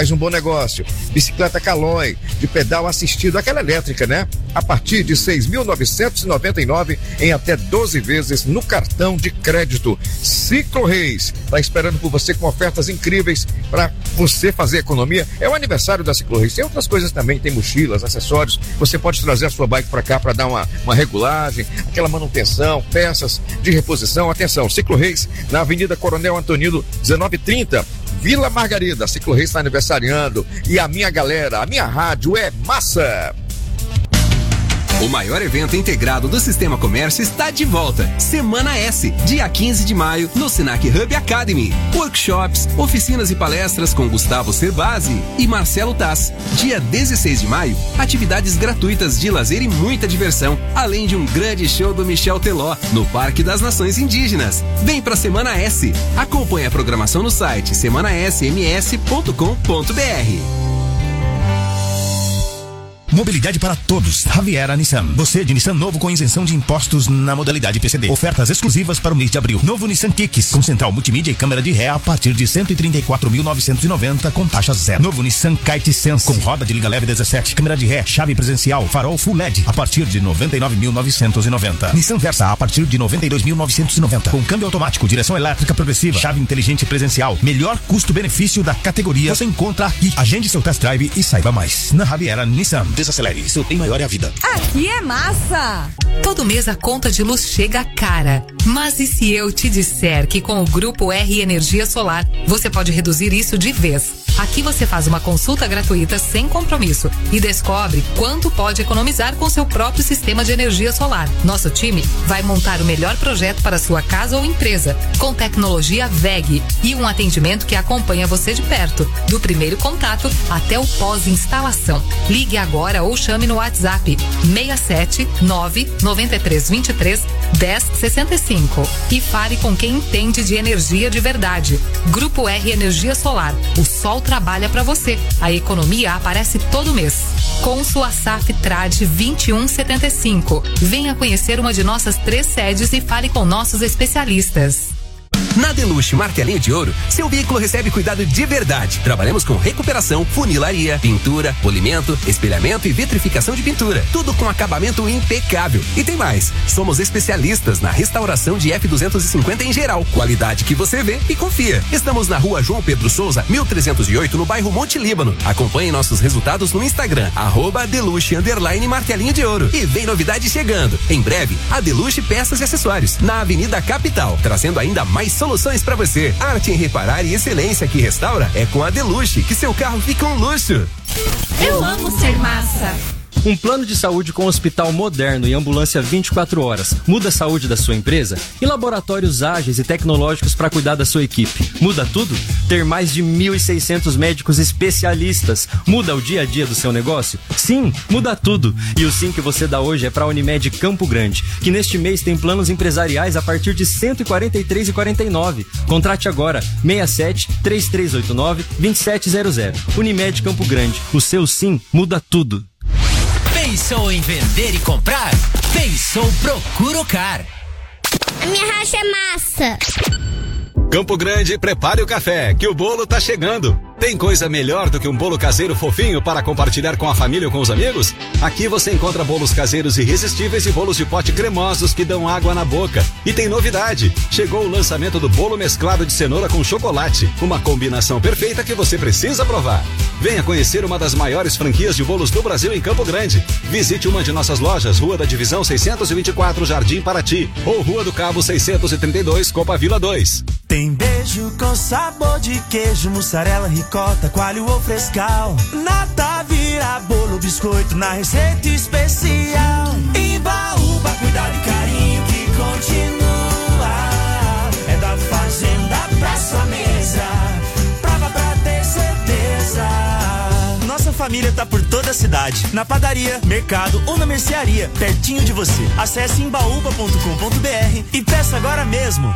um bom negócio. Bicicleta Caloi, de pedal assistido, aquela elétrica, né? A partir de 6.999 em até 12 vezes no cartão de crédito. Ciclo Reis está esperando por você com ofertas incríveis para você fazer economia. É o aniversário da Ciclo Reis. Tem outras coisas também, tem mochilas, acessórios. Você pode trazer a sua bike para cá para dar uma regulagem, aquela manutenção, peças de reposição. Atenção, Ciclo Reis na Avenida Coronel Antonino 1930. Vila Margarida, Ciclo Reis está aniversariando e a minha galera, a minha rádio é massa. O maior evento integrado do Sistema Comércio está de volta. Semana S, dia 15 de maio, no Senac Hub Academy. Workshops, oficinas e palestras com Gustavo Cerbasi e Marcelo Tass. Dia 16 de maio, atividades gratuitas de lazer e muita diversão, além de um grande show do Michel Teló, no Parque das Nações Indígenas. Vem pra Semana S. Acompanhe a programação no site semanasms.com.br. Mobilidade para todos. Javiera Nissan. Você de Nissan novo com isenção de impostos na modalidade PCD. Ofertas exclusivas para o mês de abril. Novo Nissan Kicks com central multimídia e câmera de ré a partir de 134.990 com taxa zero. Novo Nissan Kite Sense com roda de liga leve 17, câmera de ré, chave presencial, farol Full LED a partir de 99.990. Nissan Versa a partir de 92.990 com câmbio automático, direção elétrica progressiva, chave inteligente presencial. Melhor custo-benefício da categoria você encontra aqui. Agende seu test drive e saiba mais. Na Javiera Nissan. Desacelere, seu bem maior é a vida. Aqui é massa! Todo mês a conta de luz chega cara. Mas e se eu te disser que com o Grupo R Energia Solar, você pode reduzir isso de vez? Aqui você faz uma consulta gratuita sem compromisso e descobre quanto pode economizar com seu próprio sistema de energia solar. Nosso time vai montar o melhor projeto para sua casa ou empresa, com tecnologia WEG e um atendimento que acompanha você de perto, do primeiro contato até o pós-instalação. Ligue agora ou chame no WhatsApp 67 993 23 10 65 e fale com quem entende de energia de verdade. Grupo R Energia Solar. O sol trabalha para você. A economia aparece todo mês. Com sua SAF Trade 2175. Venha conhecer uma de nossas 3 sedes e fale com nossos especialistas. Na Deluxe Martelinho de Ouro, seu veículo recebe cuidado de verdade. Trabalhamos com recuperação, funilaria, pintura, polimento, espelhamento e vitrificação de pintura. Tudo com acabamento impecável. E tem mais, somos especialistas na restauração de F250 em geral. Qualidade que você vê e confia. Estamos na rua João Pedro Souza, 1308, no bairro Monte Líbano. Acompanhe nossos resultados no Instagram, @Deluxe_Martelinho de Ouro. E vem novidade chegando. Em breve, a Deluxe Peças e Acessórios, na Avenida Capital, trazendo ainda mais soluções para você. Arte em reparar e excelência que restaura é com a Deluxe, que seu carro fica um luxo. Eu amo ser massa. Um plano de saúde com hospital moderno e ambulância 24 horas. Muda a saúde da sua empresa? E laboratórios ágeis e tecnológicos para cuidar da sua equipe. Muda tudo? Ter mais de 1.600 médicos especialistas. Muda o dia a dia do seu negócio? Sim, muda tudo. E o sim que você dá hoje é para a Unimed Campo Grande, que neste mês tem planos empresariais a partir de R$ 143,49. Contrate agora, 67 3389 2700. Unimed Campo Grande. O seu sim muda tudo. Pensou em vender e comprar? Pensou Procuro-Car. A minha racha é massa. Campo Grande, prepare o café, que o bolo tá chegando. Tem coisa melhor do que um bolo caseiro fofinho para compartilhar com a família ou com os amigos? Aqui você encontra bolos caseiros irresistíveis e bolos de pote cremosos que dão água na boca. E tem novidade, chegou o lançamento do bolo mesclado de cenoura com chocolate, uma combinação perfeita que você precisa provar. Venha conhecer uma das maiores franquias de bolos do Brasil em Campo Grande. Visite uma de nossas lojas, Rua da Divisão 624, Jardim Paraty, ou Rua do Cabo 632, Copa Vila 2. Tem beijo com sabor de queijo, mussarela, ricota, coalho ou frescal. Nata vira bolo, biscoito na receita especial. Imbaúba, cuidado e carinho que continua. É da fazenda pra sua mesa, prova pra ter certeza. Nossa família tá por toda a cidade, na padaria, mercado ou na mercearia, pertinho de você. Acesse imbaúba.com.br e peça agora mesmo.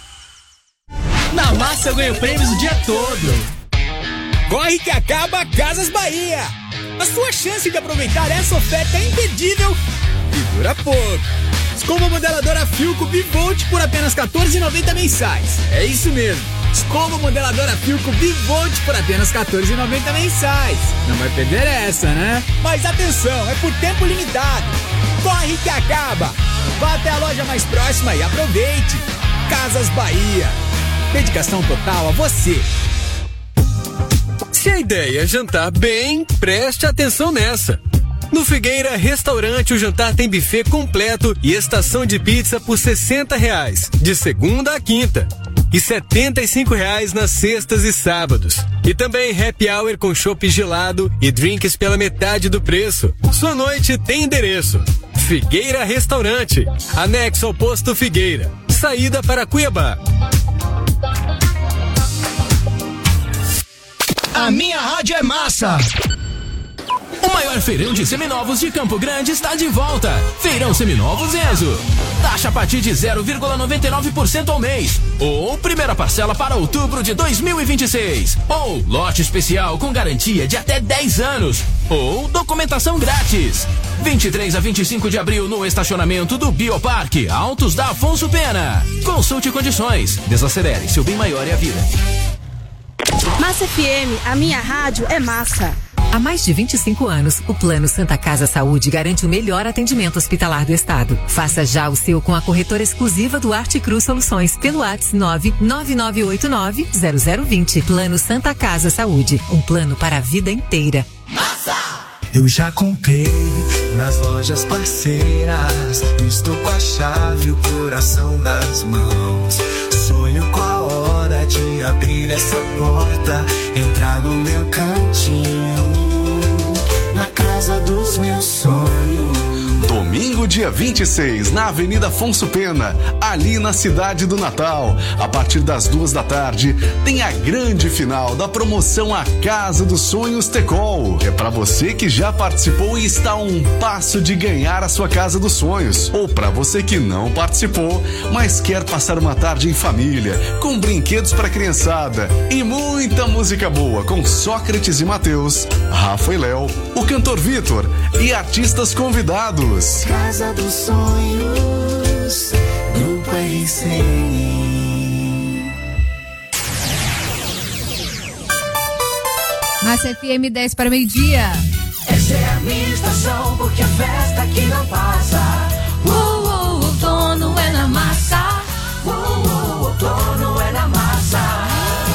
Na massa eu ganho prêmios o dia todo. Corre que acaba Casas Bahia. A sua chance de aproveitar essa oferta imperdível e dura pouco. Escova modeladora Philco Bivolt por apenas R$14,90 mensais. É isso mesmo. Escova modeladora Philco Bivolt por apenas R$14,90 mensais. Não vai perder essa, né? Mas atenção, é por tempo limitado. Corre que acaba. Vá até a loja mais próxima e aproveite. Casas Bahia. Dedicação total a você. Se a ideia é jantar bem, preste atenção nessa. No Figueira Restaurante, o jantar tem buffet completo e estação de pizza por R$60, de segunda a quinta. E R$75 nas sextas e sábados. E também happy hour com chopp gelado e drinks pela metade do preço. Sua noite tem endereço. Figueira Restaurante, anexo ao posto Figueira. Saída para Cuiabá. A minha rádio é massa. O maior feirão de seminovos de Campo Grande está de volta. Feirão Seminovos Enzo. Taxa a partir de 0,99% ao mês. Ou primeira parcela para outubro de 2026. Ou lote especial com garantia de até 10 anos. Ou documentação grátis. 23 a 25 de abril no estacionamento do Bioparque Altos da Afonso Pena. Consulte condições. Desacelere, seu bem maior é a vida. Massa FM, a minha rádio é massa. Há mais de 25 anos, o Plano Santa Casa Saúde garante o melhor atendimento hospitalar do estado. Faça já o seu com a corretora exclusiva do Arte Cruz Soluções pelo WhatsApp 99989-0020. Plano Santa Casa Saúde, um plano para a vida inteira. Massa! Eu já comprei nas lojas parceiras, estou com a chave e o coração nas mãos. Sonho com a hora de abrir essa porta, entrar no meu cantinho, na casa dos meus sonhos. Domingo, dia 26, na Avenida Afonso Pena, ali na cidade do Natal. A partir das 14h, tem a grande final da promoção A Casa dos Sonhos Tecol. É para você que já participou e está a um passo de ganhar a sua Casa dos Sonhos. Ou para você que não participou, mas quer passar uma tarde em família, com brinquedos para criançada e muita música boa com Sócrates e Mateus, Rafa e Léo, o cantor Vitor e artistas convidados. Casa dos Sonhos, Grupo RC. Massa FM 10 para meio-dia. Essa é a minha estação, porque a festa aqui não passa. Outono é na massa. Outono é na massa.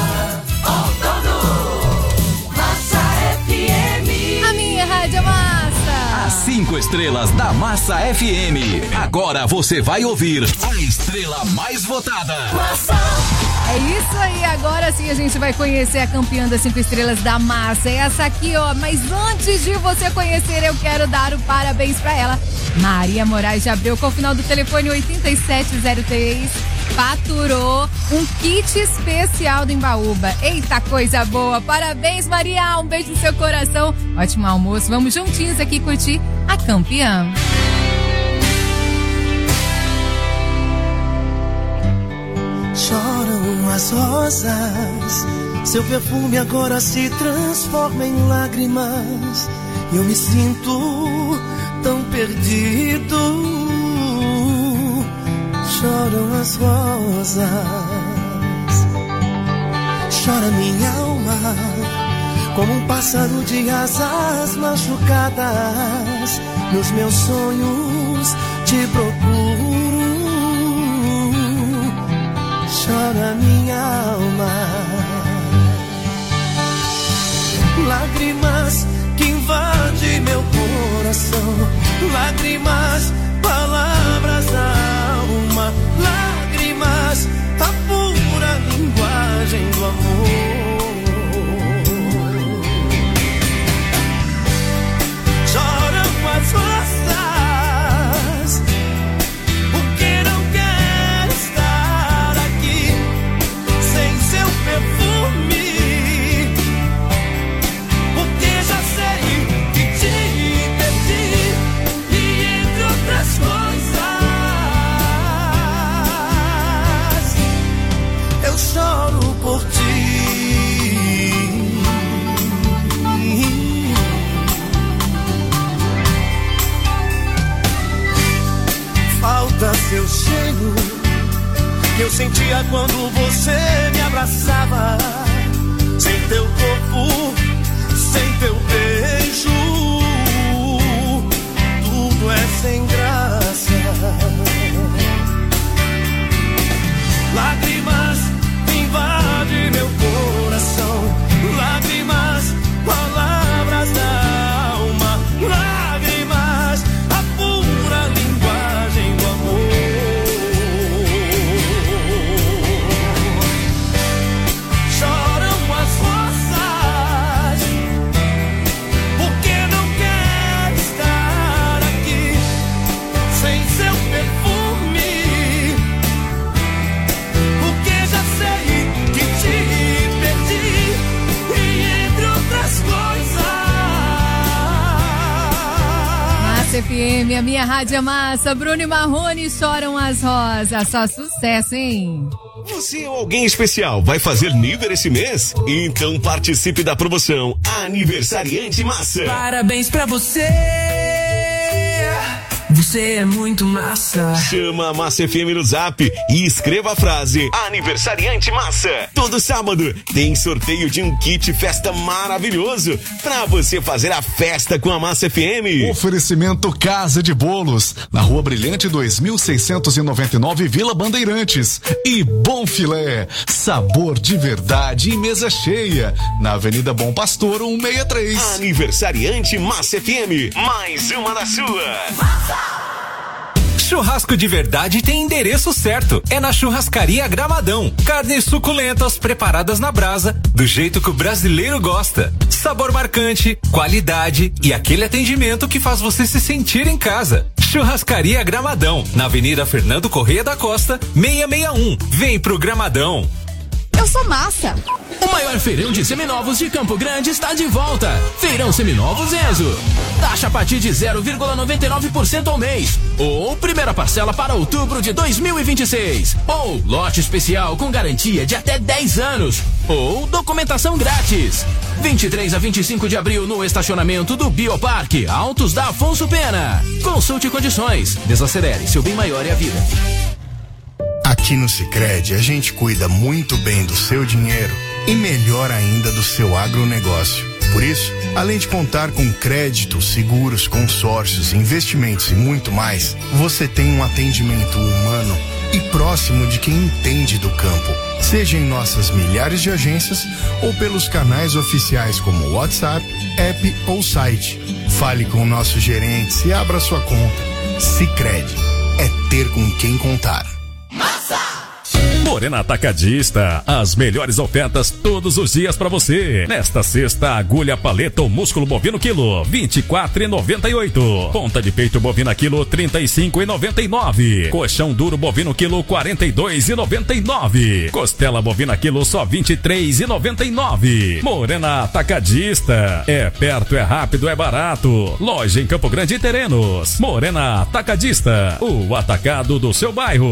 Outono, Massa FM. A minha rádio é massa. 5 estrelas da Massa FM. Agora você vai ouvir a estrela mais votada. Massa. É isso aí, agora sim a gente vai conhecer a campeã das 5 estrelas da Massa. É essa aqui, ó. Mas antes de você conhecer, eu quero dar o parabéns pra ela. Maria Moraes de Abreu, com o final do telefone 8703. Faturou um kit especial do Embaúba. Eita, coisa boa. Parabéns, Maria. Um beijo no seu coração. Ótimo almoço. Vamos juntinhos aqui curtir a campeã. Choram as rosas, seu perfume agora se transforma em lágrimas. E eu me sinto tão perdido. Choram as rosas, chora minha alma, como um pássaro de asas machucadas. Nos meus sonhos te procuro. Chora minha alma, lágrimas que invadem meu coração, lágrimas, palavras da alma, lágrimas, a pura linguagem do amor. Choram as rosas, porque não quero estar aqui sem seu perfume, porque já sei que te perdi, e entre outras coisas eu choro por ti. que eu sentia quando você me abraçava. Sem teu corpo, sem teu beijo, tudo é sem graça. Lágrimas invadem meu coração, lágrimas, palavras da alma, lágrimas, a pura linguagem do amor. Choram as rosas, porque não quer estar aqui sem seu perfume, porque já sei que te perdi, e entre outras coisas. Massa FM, a minha rádio é massa. Bruno e Marrone, choram as rosas. Só sucesso, hein? Você ou alguém especial vai fazer nível esse mês? Então participe da promoção Aniversariante Massa. Parabéns pra você, você é muito massa. Chama a Massa FM no Zap e escreva a frase Aniversariante Massa. Todo sábado tem sorteio de um kit festa maravilhoso pra você fazer a festa com a Massa FM. Oferecimento Casa de Bolos, na Rua Brilhante 2699, Vila Bandeirantes. E Bom Filé, sabor de verdade e mesa cheia, na Avenida Bom Pastor 163. Aniversariante Massa FM, mais uma da sua. Churrasco de verdade tem endereço certo. É na Churrascaria Gramadão. Carnes suculentas preparadas na brasa, do jeito que o brasileiro gosta. Sabor marcante, qualidade e aquele atendimento que faz você se sentir em casa. Churrascaria Gramadão, na Avenida Fernando Corrêa da Costa, 661. Vem pro Gramadão. Eu sou massa. O maior feirão de seminovos de Campo Grande está de volta. Feirão Seminovos Enzo. Taxa a partir de 0,99% ao mês. Ou primeira parcela para outubro de 2026. Ou lote especial com garantia de até 10 anos. Ou documentação grátis. 23 a 25 de abril no estacionamento do Bioparque Altos da Afonso Pena. Consulte condições. Desacelere, seu bem maior é a vida. Aqui no Sicredi a gente cuida muito bem do seu dinheiro e melhor ainda do seu agronegócio. Por isso, além de contar com crédito, seguros, consórcios, investimentos e muito mais, você tem um atendimento humano e próximo de quem entende do campo. Seja em nossas milhares de agências ou pelos canais oficiais como WhatsApp, app ou site. Fale com nossos gerentes e abra sua conta. Sicredi é ter com quem contar. Morena Atacadista, as melhores ofertas todos os dias pra você. Nesta sexta, agulha paleta ou músculo bovino quilo, R$24,98. Ponta de peito bovina quilo, R$35,99. Colchão duro bovino quilo, R$42,99. Costela bovina quilo, só R$23,99. Morena Atacadista, é perto, é rápido, é barato. Loja em Campo Grande e Terrenos. Morena Atacadista, o atacado do seu bairro.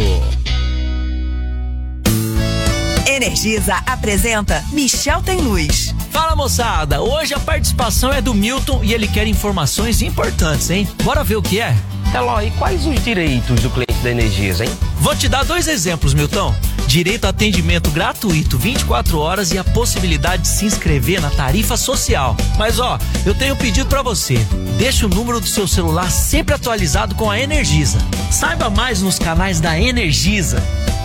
Energisa apresenta Michel Tem Luz. Fala, moçada, hoje a participação é do Milton e ele quer informações importantes, hein? Bora ver o que é? Eloy, quais os direitos do cliente da Energisa, hein? Vou te dar 2 exemplos, Milton. Direito a atendimento gratuito 24 horas e a possibilidade de se inscrever na tarifa social. Mas ó, eu tenho um pedido pra você. Deixa o número do seu celular sempre atualizado com a Energisa. Saiba mais nos canais da Energisa.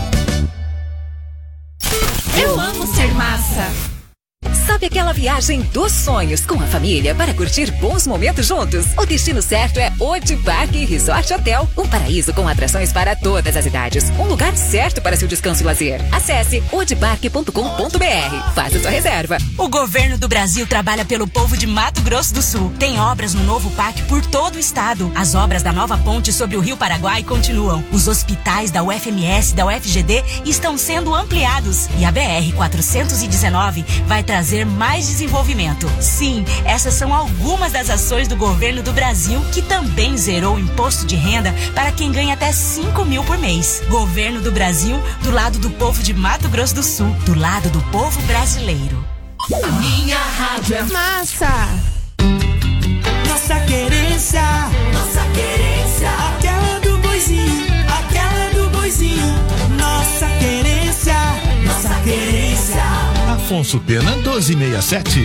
Eu amo ser massa. Sabe aquela viagem dos sonhos com a família para curtir bons momentos juntos? O destino certo é Odiparque Resort Hotel, um paraíso com atrações para todas as idades. Um lugar certo para seu descanso e lazer. Acesse odiparque.com.br. Faça sua reserva. O governo do Brasil trabalha pelo povo de Mato Grosso do Sul. Tem obras no novo parque por todo o estado. As obras da nova ponte sobre o Rio Paraguai continuam. Os hospitais da UFMS e da UFGD estão sendo ampliados. E a BR-419 vai trazer mais desenvolvimento. Sim, essas são algumas das ações do governo do Brasil, que também zerou o imposto de renda para quem ganha até 5 mil por mês. Governo do Brasil, do lado do povo de Mato Grosso do Sul, do lado do povo brasileiro. A minha rádio é massa. Nossa querência, nossa querência. aquela do boizinho, nossa querência. Afonso Pena 1267.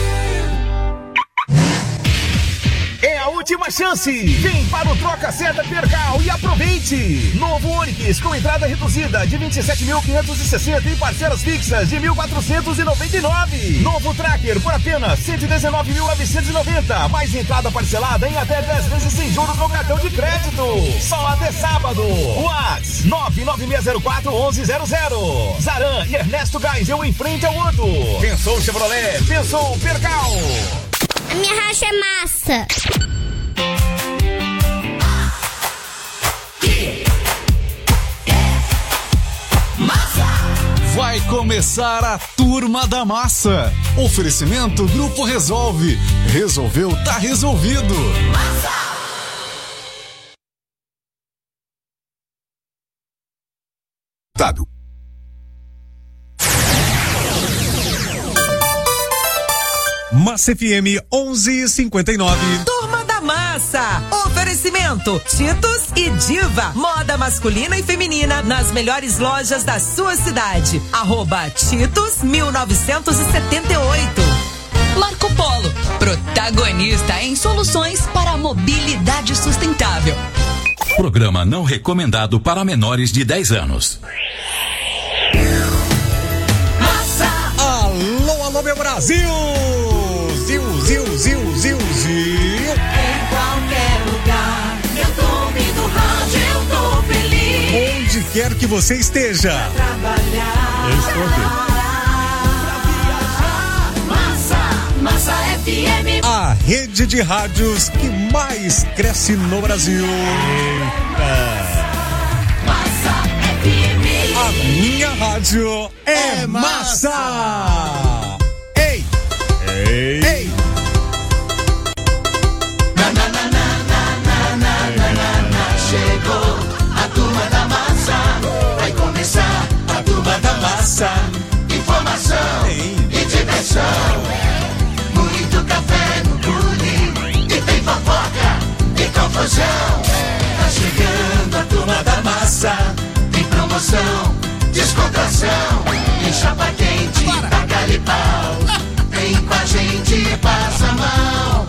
É a última chance. Vem para o Troca Certa Percal e aproveite. Novo Onix com entrada reduzida de 27.560 e parcelas fixas de 1.499. Novo Tracker por apenas 119.990. Mais entrada parcelada em até 10 vezes sem juros no cartão de crédito. Só até sábado. WhatsApp 996041100. Zaran e Ernesto Geisel em frente ao Odo. Pensou Chevrolet, pensou Percal. A minha racha é massa. Vai começar a Turma da Massa. Oferecimento Grupo Resolve. Resolveu, tá resolvido. Tábio. Massa FM 11:59. Turma da Massa. Oferecimento Titus e Diva. Moda masculina e feminina nas melhores lojas da sua cidade. @Titus 1978. Marco Polo. Protagonista em soluções para a mobilidade sustentável. Programa não recomendado para menores de 10 anos. Alô, alô, meu Brasil! Zil. Em qualquer lugar, eu tô ouvindo rádio, eu tô feliz. Onde quer que você esteja. Pra trabalhar, eu estou aqui. Massa FM. A rede de rádios que mais cresce no Brasil. Massa FM. A minha rádio é massa. Ei! Chegou a Turma da Massa. Vai começar a Turma da Massa. Informação e diversão. Muito café no bule. E tem fofoca e confusão. Tá chegando a Turma da Massa. Tem promoção, descontração. Em chapa quente, taca-lhe pau. Vem com a gente, passa a mão.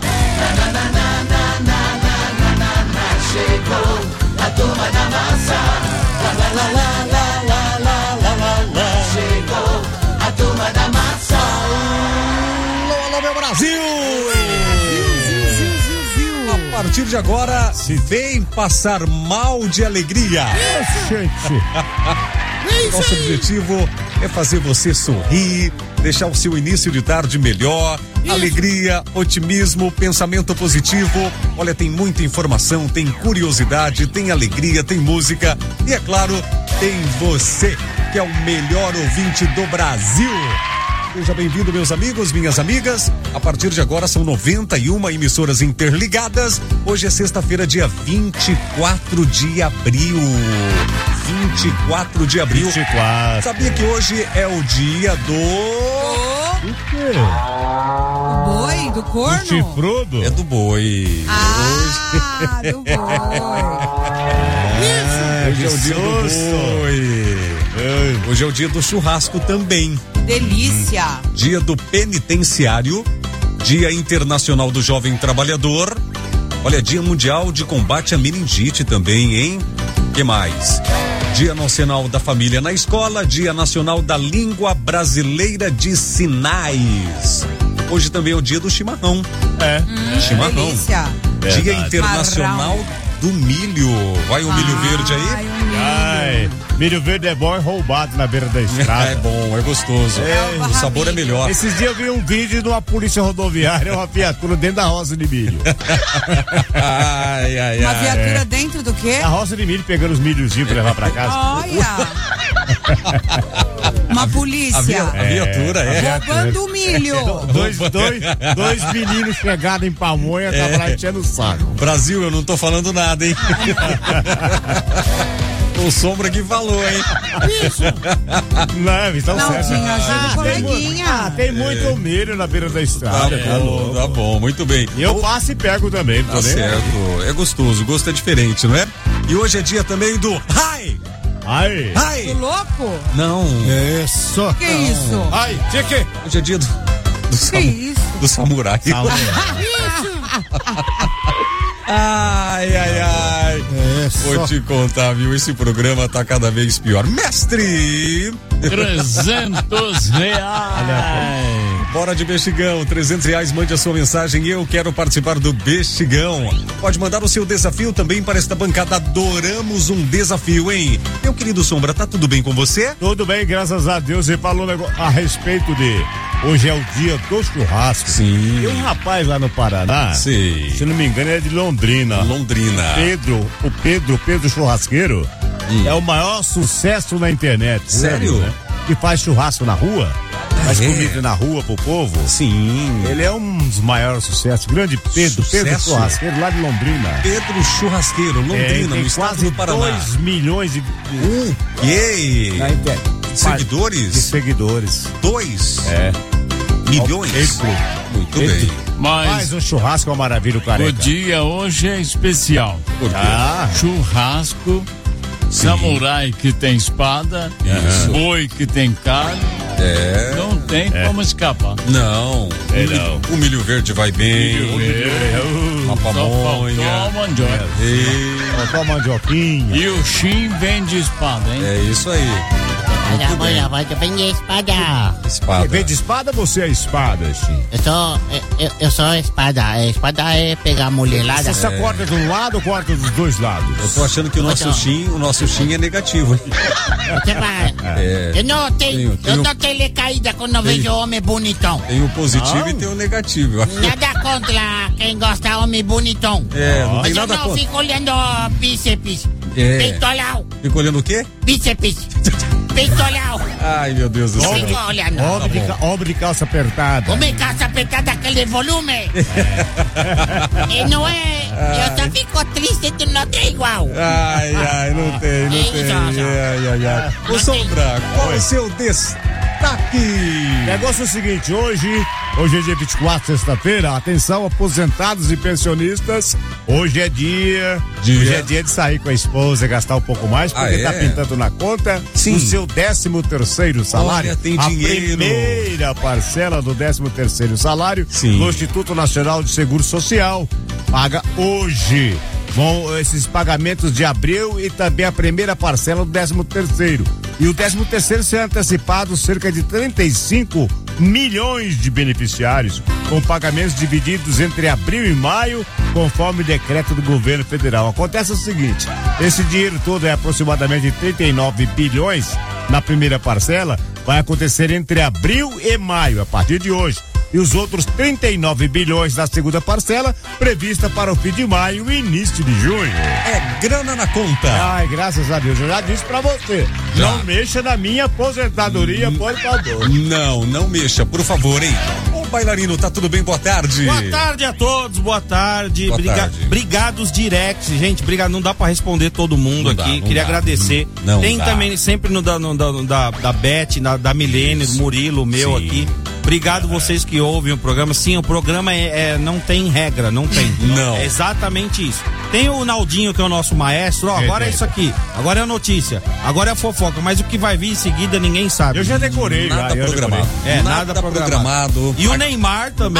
Chegou a Turma da Massa. Chegou a Turma da Massa. Alô, meu Brasil! A partir de agora, vem passar mal de alegria. Nosso objetivo é fazer você sorrir, deixar o seu início de tarde melhor. Alegria, otimismo, pensamento positivo. Olha, tem muita informação, tem curiosidade, tem alegria, tem música e, é claro, tem você, que é o melhor ouvinte do Brasil. Seja bem-vindo, meus amigos, minhas amigas. A partir de agora são 91 emissoras interligadas. Hoje é sexta-feira, dia 24 de abril. 24 de abril. 24. Sabia que hoje é o dia do... O quê? Do boi? Do corno? Do chifrudo? É do boi. Do boi. Hoje é o dia do boi. Hoje é o dia do churrasco também. Delícia. Dia do penitenciário. Dia Internacional do Jovem Trabalhador. Olha, Dia Mundial de Combate à Meningite também, hein? Que mais? Dia Nacional da Família na Escola, Dia Nacional da Língua Brasileira de Sinais. Hoje também é o dia do chimarrão. Chimarrão. Delícia. Dia Internacional do Milho. Vai o milho verde aí? Milho verde é bom e roubado na beira da estrada. É bom, é gostoso. O sabor é melhor. Esses dias eu vi um vídeo de uma polícia rodoviária, uma viatura dentro da roça de milho. Uma viatura dentro do quê? A roça de milho, pegando os milhozinhos pra levar pra casa. Olha! Uma polícia. A viatura, roubando milho. Dois meninos chegados em pamonha, tava lá enchendo o saco. Brasil, eu não tô falando nada, hein? O Sombra que falou, hein? Isso. Não, então certo. Ajuda o coleguinha. Tem muito milho na beira da estrada. Tá bom, muito bem. E eu passo e pego também. Tá certo. É gostoso, o gosto é diferente, não é? E hoje é dia também do Hi! Ai. Ai. Tô louco? Não. Isso. Que isso? Ai, que? Hoje é dia do samurai. Ai. Vou te contar, viu? Esse programa tá cada vez pior. Mestre! R$300. Bora de Bexigão, R$300. Mande a sua mensagem. Eu quero participar do Bexigão. Pode mandar o seu desafio também para esta bancada. Adoramos um desafio, hein? Meu querido Sombra, tá tudo bem com você? Tudo bem, graças a Deus. Você falou a respeito de... Hoje é o dia do churrasco. Sim. Tem um rapaz lá no Paraná. Sim. Se não me engano, é de Londrina. O Pedro Churrasqueiro. É o maior sucesso na internet. Sério? Né? Que faz churrasco na rua. Faz comida na rua pro povo. Sim. Ele é um dos maiores sucessos. Grande Pedro Churrasqueiro, lá de Londrina. Pedro Churrasqueiro, Londrina, no estado do Paraná. 2 milhões de na internet. Seguidores? De seguidores. 2? Milhões? Muito bem. Mas um churrasco é uma maravilha, o careca. O dia hoje é especial. Por quê? Churrasco, samurai que tem espada, boi que tem carne. Não tem como escapar. Não. O milho verde vai bem. Uma pamonha. Faltou a mandioquinha. E o Shin vem de espada, hein? É isso aí. Vem de espada. Vem de espada ou você é espada, Shin? Eu sou a espada. A espada é pegar a mulherada. Você só corta de um lado ou corta dos dois lados? Eu tô achando que o nosso Shin é negativo. Eu não tenho telecaída quando vejo homem bonitão. Tem o positivo e tem o negativo. Nada contra quem gosta de homem bonitão. Não tem nada contra. Eu fico olhando bíceps. Peitoral. Fica olhando o quê? Bíceps. Peitoral. Ai, meu Deus do céu. Fico olhando. Homem de calça apertada. Homem de calça apertada, aquele volume. E não é... Eu só fico triste de não ter igual. Ai, não tem. Ô, Sombra, qual é o seu destaque? O negócio é o seguinte, hoje é dia 24, sexta-feira. Atenção, aposentados e pensionistas. Hoje é dia de sair com a esposa, gastar um pouco mais, porque tá pintando na conta. Sim. O seu 13º salário. Olha, tem dinheiro. A primeira parcela do 13º salário. Sim. No Instituto Nacional de Seguro Social paga hoje. Vão esses pagamentos de abril e também a primeira parcela do 13º. E o 13º será antecipado cerca de 35 milhões de beneficiários, com pagamentos divididos entre abril e maio, conforme decreto do governo federal. Acontece o seguinte, esse dinheiro todo é aproximadamente 39 bilhões na primeira parcela, vai acontecer entre abril e maio, a partir de hoje. E os outros 39 bilhões da segunda parcela, prevista para o fim de maio e início de junho. É grana na conta. Ai, graças a Deus, eu já disse pra você. Já. Não mexa na minha aposentadoria, por favor. Não mexa, por favor, hein? Ô, bailarino, tá tudo bem? Boa tarde. Boa tarde a todos, boa tarde. Obrigado os directs, gente, obrigado. Não dá pra responder todo mundo aqui. Queria agradecer. Tem também sempre no da Beth, da Milene, do Murilo, meu aqui. Obrigado vocês que ouvem o programa. Sim, o programa não tem regra, não tem. Não. É exatamente isso. Tem o Naldinho, que é o nosso maestro. Agora é isso aqui. Agora é a notícia. Agora é a fofoca. Mas o que vai vir em seguida ninguém sabe. Eu já decorei. Nada programado. Nada programado. E o Neymar também.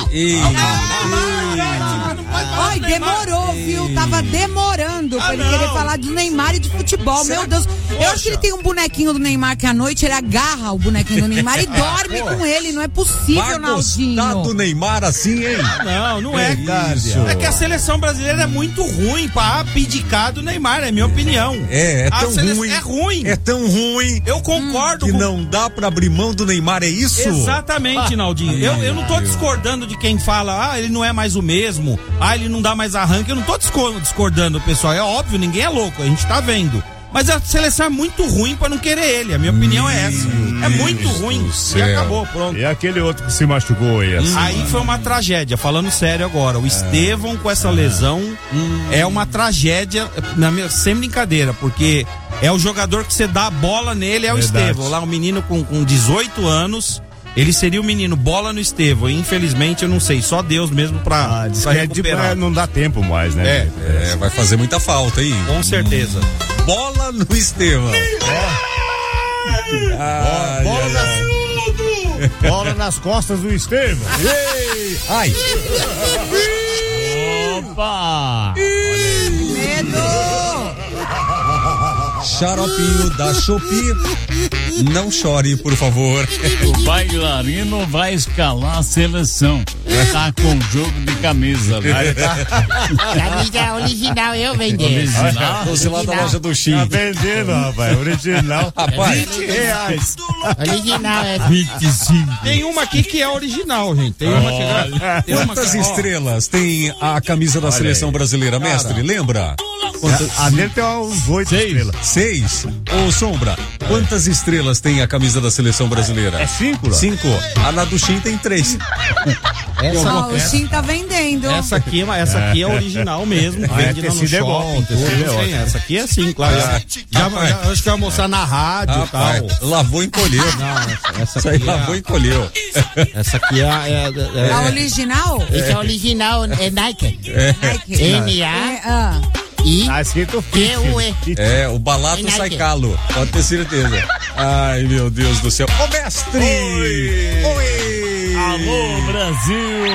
Ai, demorou, viu? Tava demorando pra ele querer falar de Neymar e de futebol. Meu Deus. Eu acho que ele tem um bonequinho do Neymar que à noite ele agarra o bonequinho do Neymar e dorme com ele. Não é possível, Naldinho. Vai gostar do Neymar assim, hein? Não é isso. É que a seleção brasileira é muito ruim pra abdicar do Neymar, é minha opinião. É tão ruim. É ruim. É tão ruim. Eu concordo que não dá pra abrir mão do Neymar, é isso? Exatamente, Naldinho. Eu não tô discordando de quem fala, ele não é mais o mesmo, ele não dá mais arranque. Eu não tô discordando, pessoal. É óbvio, ninguém é louco, a gente tá vendo. Mas a seleção é muito ruim pra não querer ele. A minha opinião é essa. É muito ruim. E acabou, pronto. E aquele outro que se machucou aí? Assim. Aí foi uma tragédia, falando sério agora. O Estevão com essa lesão é uma tragédia, sem brincadeira, porque é o jogador que você dá a bola nele, é o Estevão. Lá um menino com 18 anos. Ele seria o menino Bola no Estevão. Infelizmente, eu não sei, só Deus mesmo pra recuperar. Não dá tempo mais, né? Vai fazer muita falta aí. Com certeza. Bola no Estevão. Bola nas costas do Estevão. Ai. Opa! Medo! Xaropinho da Shopee, não chore, por favor. O bailarino vai escalar a seleção. Tá com jogo de camisa ali. Camisa original eu vender. Original? Você lá da loja do Xim. Tá vendendo, rapaz. Original. Rapaz, R$20. Original é 25. Tem uma aqui que é original, gente. Tem uma que quantas estrelas tem a camisa da seleção brasileira, mestre? Lembra? A dele tem uns 8 estrelas. 6. Ô, Sombra, quantas estrelas tem a camisa da seleção brasileira? É 5? 5. A na do Xim tem 3. O Xim tá vendendo. Essa aqui é original mesmo. Vende no shopping. Essa aqui é sim, claro. Acho que vai mostrar na rádio e tal. Lavou e encolheu. Não, essa aqui lavou e encolheu. Essa aqui é A original? Esse é original, é Nike. Nike. N-A. Tá escrito Q-U-E. O balato Nike. sai calo. Pode ter certeza. Ai, meu Deus do céu. Ô, mestre! Oi! Alô, Brasil!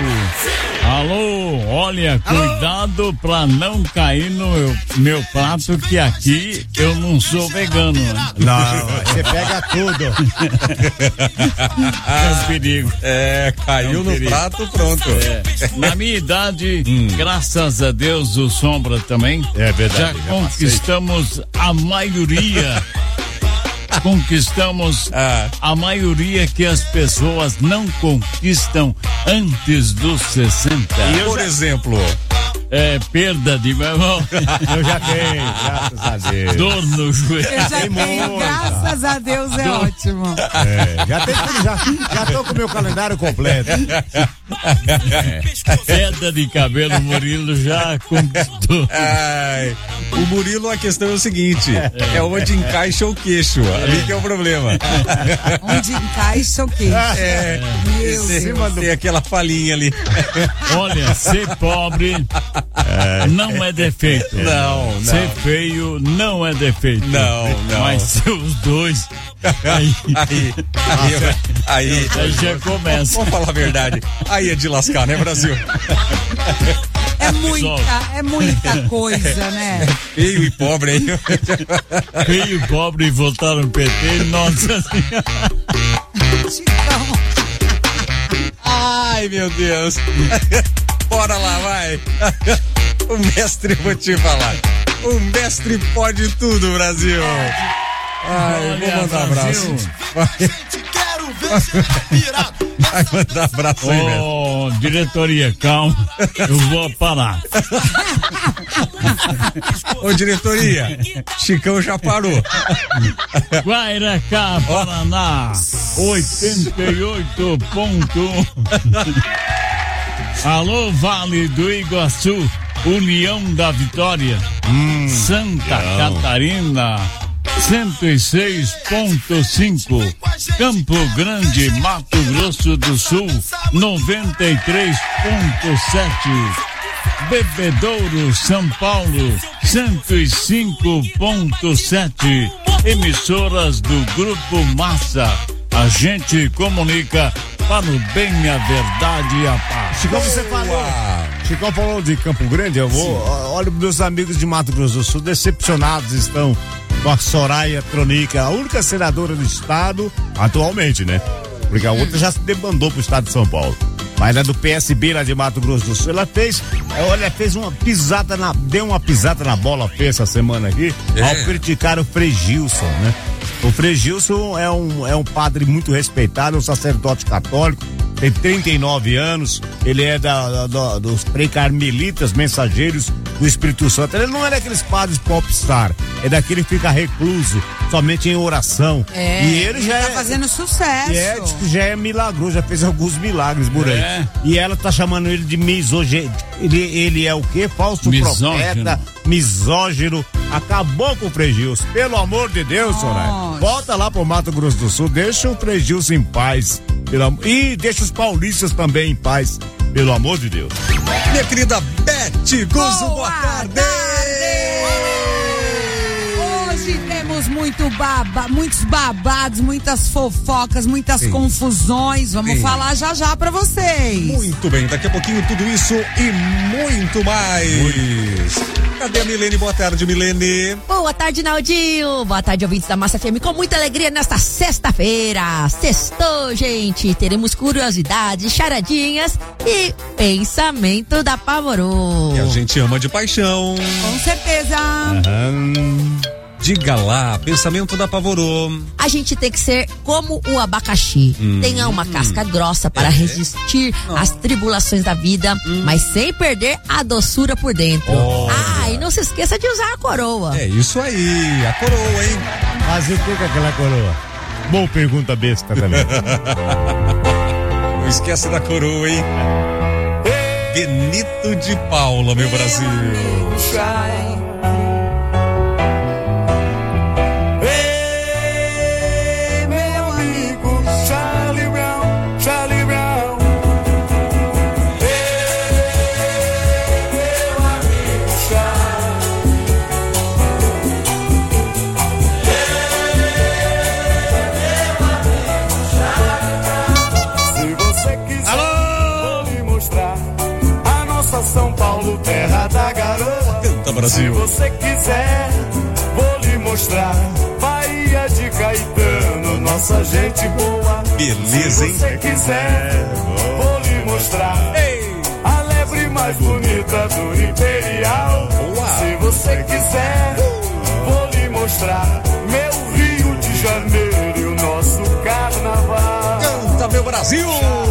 Alô, olha, cuidado pra não cair no meu prato, que aqui eu não sou vegano. Não, você pega tudo. É um perigo. Caiu no prato, pronto. Na minha idade, graças a Deus, o Sombra também, é verdade, já conquistamos a maioria. Conquistamos a maioria que as pessoas não conquistam antes dos 60. Por exemplo, perda de memória. Eu já tenho, graças a Deus. Dor no joelho. Eu já tenho, graças a Deus, é ótimo. Já tô com o meu calendário completo. Queda de cabelo, o Murilo já conquistou. O Murilo, a questão é o seguinte: é onde encaixa o queixo. Ali que é o problema. Onde encaixa o queixo. Meu Deus. Tem aquela falinha ali. Olha, ser pobre não é defeito. Não. Ser feio não é defeito. Não. Mas ser os dois. Aí já começa. Vamos falar a verdade. Aí é de lascar, né, Brasil? É muita coisa, né? Feio e pobre aí. Feio e pobre e votaram no PT, nossa senhora. Ai, meu Deus. Bora lá, vai. O mestre, vou te falar. O mestre pode tudo, Brasil. Ai, vou mandar um abraço. Vai mandar abraço aí, mestre. Diretoria, calma. Eu vou parar. Ô, diretoria, Chicão já parou. Guairacá, Paraná, 88.1. Alô, Vale do Iguaçu, União da Vitória, Santa Catarina, 106.5, Campo Grande, Mato Grosso do Sul, 93.7, Bebedouro, São Paulo, 105.7, emissoras do Grupo Massa. A gente comunica para o bem, a verdade e a paz. Chicão falou de Campo Grande, olha, meus amigos de Mato Grosso do Sul decepcionados estão com a Soraya Tronic, a única senadora do estado, atualmente, né? Porque a outra já se debandou pro estado de São Paulo. Mas é do PSB lá de Mato Grosso do Sul. Ela fez uma pisada deu uma pisada na bola feia essa semana aqui, ao criticar o Frei Gilson, né? O Frei Gilson é um padre muito respeitado, um sacerdote católico, tem 39 anos, ele é dos pré-carmelitas, mensageiros do Espírito Santo. Ele não é daqueles padres popstar, é daquele que fica recluso, somente em oração. E ele já tá fazendo sucesso. Já é milagroso, já fez alguns milagres por aí. E ela tá chamando ele de misógino. Ele é o quê? Falso profeta, misógino. Acabou com o Frei Gilson. Pelo amor de Deus, Soraya. Volta lá pro Mato Grosso do Sul. Deixa o Frei Gilson em paz. E deixa os paulistas também em paz. Pelo amor de Deus. Minha querida Beth Guzzo, boa tarde. Hoje temos muitos babados, muitas fofocas, muitas confusões. Vamos falar já pra vocês. Muito bem, daqui a pouquinho tudo isso e muito mais. Cadê a Milene? Boa tarde, Milene. Boa tarde, Naldinho. Boa tarde, ouvintes da Massa FM. Com muita alegria nesta sexta-feira. Sextou, gente. Teremos curiosidades, charadinhas e pensamento da Pavorô. Que a gente ama de paixão. Com certeza. Diga lá, pensamento da Pavorô. A gente tem que ser como o abacaxi. Tenha uma casca grossa para resistir às tribulações da vida, mas sem perder a doçura por dentro. E não se esqueça de usar a coroa. É isso aí, a coroa, hein? Mas o que é aquela coroa? Bom, pergunta besta também. Não esquece da coroa, hein? Benito de Paula, meu Brasil. São Paulo, terra da garoa. Canta, Brasil. Se você quiser, vou lhe mostrar. Bahia de Caetano, nossa gente boa. Beleza, hein? Se você quiser, vou lhe mostrar. A lebre mais bonita do Imperial. Se você quiser, vou lhe mostrar. Meu Rio de Janeiro e o nosso carnaval. Canta, meu Brasil.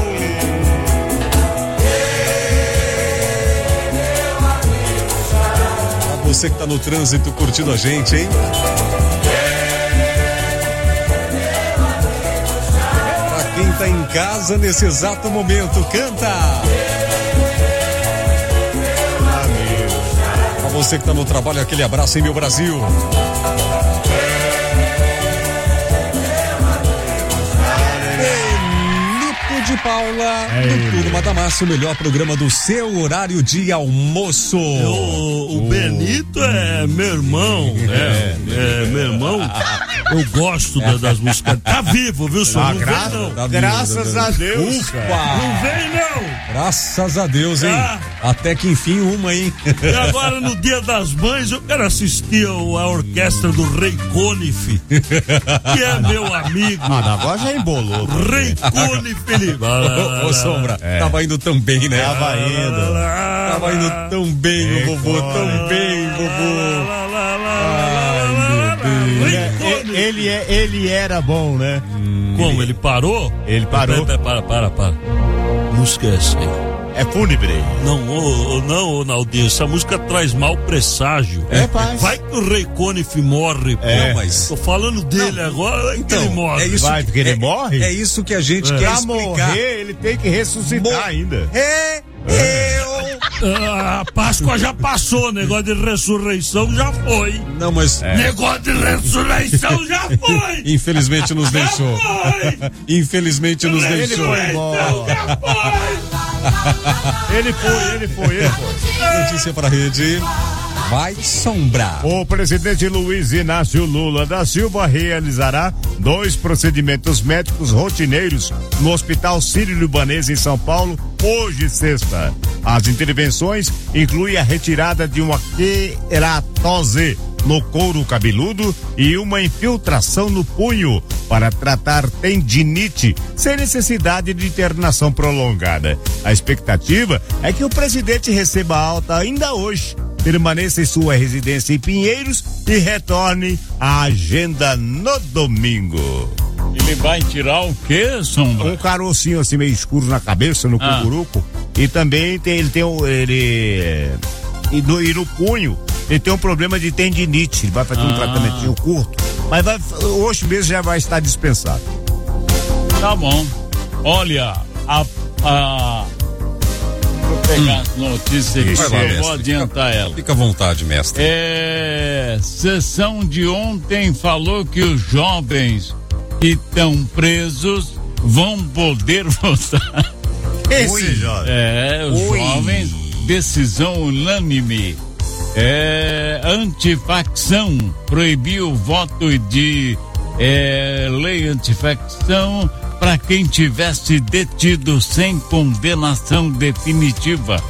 Você que tá no trânsito curtindo a gente, hein? Pra quem tá em casa nesse exato momento, canta! Pra você que tá no trabalho, aquele abraço, hein, meu Brasil? De Paula, no Turma da Massa, o melhor programa do seu horário de almoço. O Benito é meu irmão, né? Meu irmão. Eu gosto das músicas. Tá vivo, viu, senhor? Não vem, não. Tá graças a Deus. Ufa. Não vem, não. Graças a Deus, hein? Até que enfim uma, hein? E agora, no Dia das Mães, eu quero assistir a orquestra do Rei Conif, que é meu amigo. Agora já embolou. Rei Conif, Felipe. Ô, Sombra, tava indo tão bem, né? Tava indo tão bem, o vovô, tão bem, vovô. Ele era bom, né? Como? Ele parou? Ele parou. Para. Música é essa aí. É fúnebre. Não, Naldinho, essa música traz mau presságio. Vai que o Rei Conif morre, pô. Mas tô falando dele agora, então, que ele morre. É isso porque ele morre? É isso que a gente quer explicar. Pra morrer, ele tem que ressuscitar ainda. A Páscoa já passou, negócio de ressurreição já foi. Não, mas... Negócio de ressurreição já foi. Infelizmente nos deixou. Infelizmente nos deixou. Ele foi. Notícia para a rede. Vai Sombra. O presidente Luiz Inácio Lula da Silva realizará 2 procedimentos médicos rotineiros no Hospital Sírio-Libanês em São Paulo, hoje, sexta. As intervenções incluem a retirada de uma queratose no couro cabeludo e uma infiltração no punho para tratar tendinite sem necessidade de internação prolongada. A expectativa é que o presidente receba alta ainda hoje, permaneça em sua residência em Pinheiros e retorne à agenda no domingo. Ele vai tirar o quê, Sombra? Um carocinho assim meio escuro na cabeça, no cucuruco, e também e no punho ele tem um problema de tendinite. Ele vai fazer um tratamentinho curto, mas hoje mesmo já vai estar dispensado. Tá bom. Olha, pegar as notícias aqui, Vai lá, vou adiantar ela. Fica à vontade, mestre. Sessão de ontem falou que os jovens que estão presos vão poder votar. Esse jovem. Os jovens, decisão unânime. Antifacção proibiu o voto de lei antifacção para quem tivesse detido sem condenação definitiva.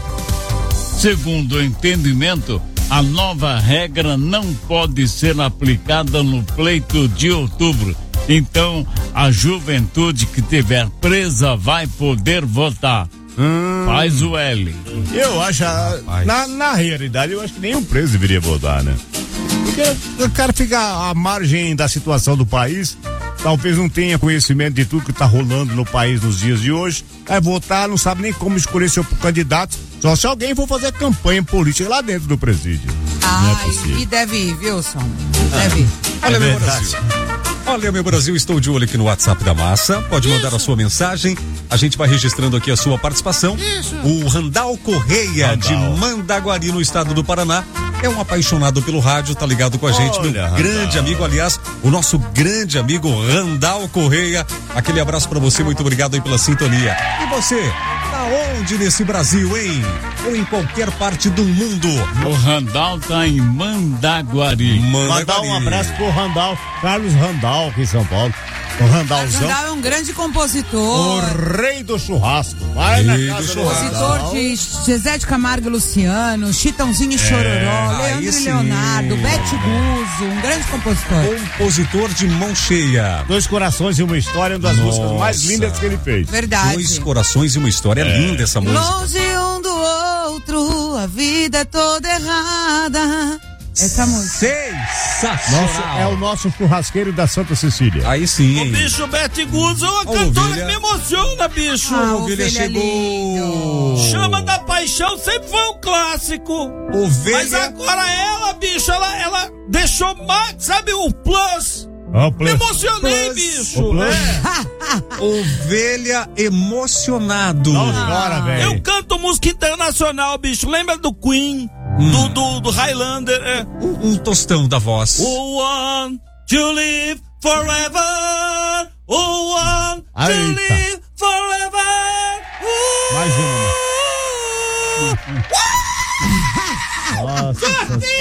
Segundo o entendimento, a nova regra não pode ser aplicada no pleito de outubro. Então, a juventude que tiver presa vai poder votar. Faz o L. Eu acho, na realidade, eu acho que nenhum preso deveria votar, né? Porque o cara fica à margem da situação do país, talvez não tenha conhecimento de tudo que está rolando no país nos dias de hoje, vai votar, não sabe nem como escolher seu candidato, só se alguém for fazer campanha política lá dentro do presídio. Não é possível. E deve ir, Wilson. Deve ir. Olha, meu Brasil. Olha, meu Brasil, estou de olho aqui no WhatsApp da Massa. Pode mandar a sua mensagem. A gente vai registrando aqui a sua participação. O Randal Correia, de Mandaguari, no estado do Paraná, é um apaixonado pelo rádio, tá ligado com a gente. Meu grande amigo, aliás, o nosso grande amigo Randal Correia. Aquele abraço pra você, muito obrigado aí pela sintonia. E você, tá onde nesse Brasil, hein? Ou em qualquer parte do mundo? O Randal tá em Mandaguari. Mandar um abraço pro Randal, Carlos Randal, aqui em São Paulo. O Randalzão. Randal é um grande compositor. O rei do churrasco. Vai na casa do compositor de Zezé de Camargo e Luciano, Chitãozinho e Chororó, Leandro e Leonardo, Bete Guzzo, um grande compositor. Compositor de mão cheia. 2 Corações e uma História, uma das músicas mais lindas que ele fez. Verdade. 2 Corações e uma História, linda essa música. Longe um do outro, a vida é toda errada. Essa música. Sensacional. É o nosso churrasqueiro da Santa Cecília. Aí sim, hein? O bicho Bete Guzzo é uma cantora que me emociona, bicho. A ovelha chegou. Chama da Paixão sempre foi um clássico. Ovelha. Mas agora ela, bicho, ela deixou mais, sabe, o plus. Me emocionei, bicho. Ovelha emocionado. Eu canto música internacional, bicho. Lembra do Queen? Do Highlander. Um tostão da voz. Who want to live forever? Who want to live forever? Mais uma. Nossa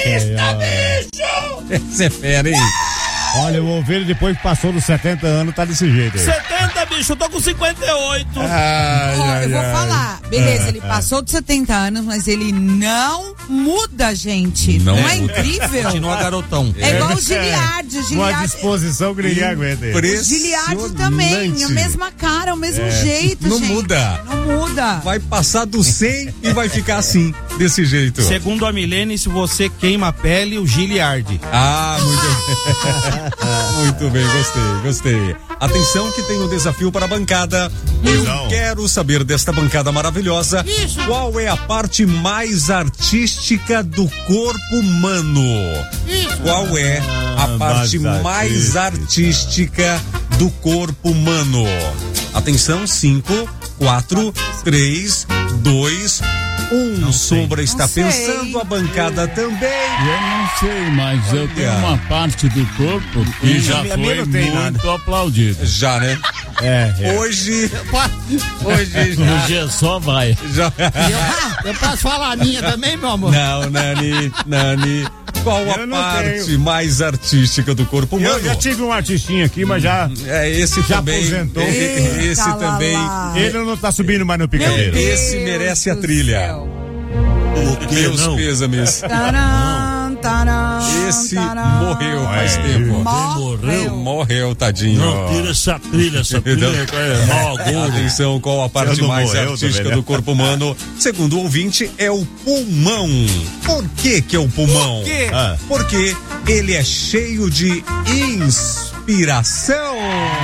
bicho! Você é fera, hein? Olha, o ovelho depois que passou dos 70 anos tá desse jeito aí. 70, bicho, eu tô com 58. Eu vou falar. Beleza, ele passou dos 70 anos, mas ele não muda, gente. Não é incrível? Continua garotão. É igual o Giliardi. Uma disposição que ninguém aguenta. O Giliardi também, a mesma cara, o mesmo jeito, não gente. Muda. Não muda. Vai passar do 100 e vai ficar assim, desse jeito. Segundo a Milene, se você queima a pele, o Giliardi. Muito muito bem, gostei. Atenção que tem um desafio para a bancada. Eu quero saber desta bancada maravilhosa, qual é a parte mais artística do corpo humano? Qual é a parte mais artística do corpo humano? Atenção, 5, 4, 3, 2, 1. Sombra está pensando, a bancada também. Eu não sei, mas eu tenho uma parte do corpo que já foi muito aplaudida. Já, né? Hoje só vai. Já. Eu posso falar a minha também, meu amor? Não, Nani. Qual a parte mais artística do corpo humano? Eu já tive um artistinha aqui, mas já. Esse já também. Aposentou. Esse também. Ele não tá subindo mais no picadeiro. Esse merece a trilha. Meus pêsames. Esse morreu faz tempo. Morreu, tadinho. Não, tira essa trilha é mal agudo. Atenção, qual a parte mais artística do corpo humano? Segundo o ouvinte, é o pulmão. Por que é o pulmão? Por quê? Porque ele é cheio de inspiração.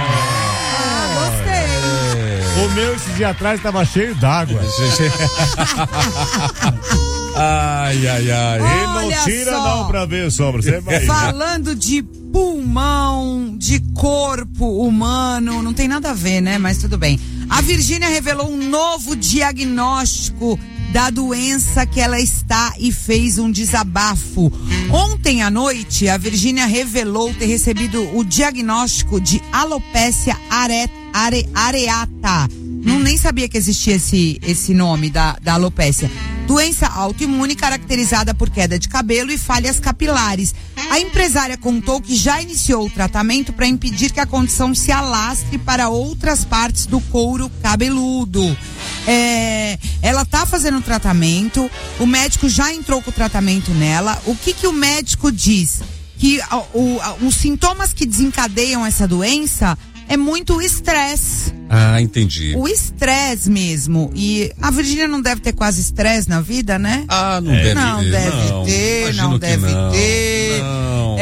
O meu esse dia atrás estava cheio d'água. Ai. Ele não tira não pra ver, Sombra. Você vai. Falando de pulmão, de corpo humano, não tem nada a ver, né? Mas tudo bem. A Virgínia revelou um novo diagnóstico da doença que ela está e fez um desabafo. Ontem à noite, a Virgínia revelou ter recebido o diagnóstico de alopecia areata. Nem sabia que existia esse nome da alopecia. Doença autoimune caracterizada por queda de cabelo e falhas capilares. A empresária contou que já iniciou o tratamento para impedir que a condição se alastre para outras partes do couro cabeludo. Ela tá fazendo tratamento, o médico já entrou com o tratamento nela. O que o médico diz? Que os sintomas que desencadeiam essa doença é muito estresse. Ah, entendi. O estresse mesmo. E a Virgínia não deve ter quase estresse na vida, né? Ah, não deve ter. Não deve ter. Não.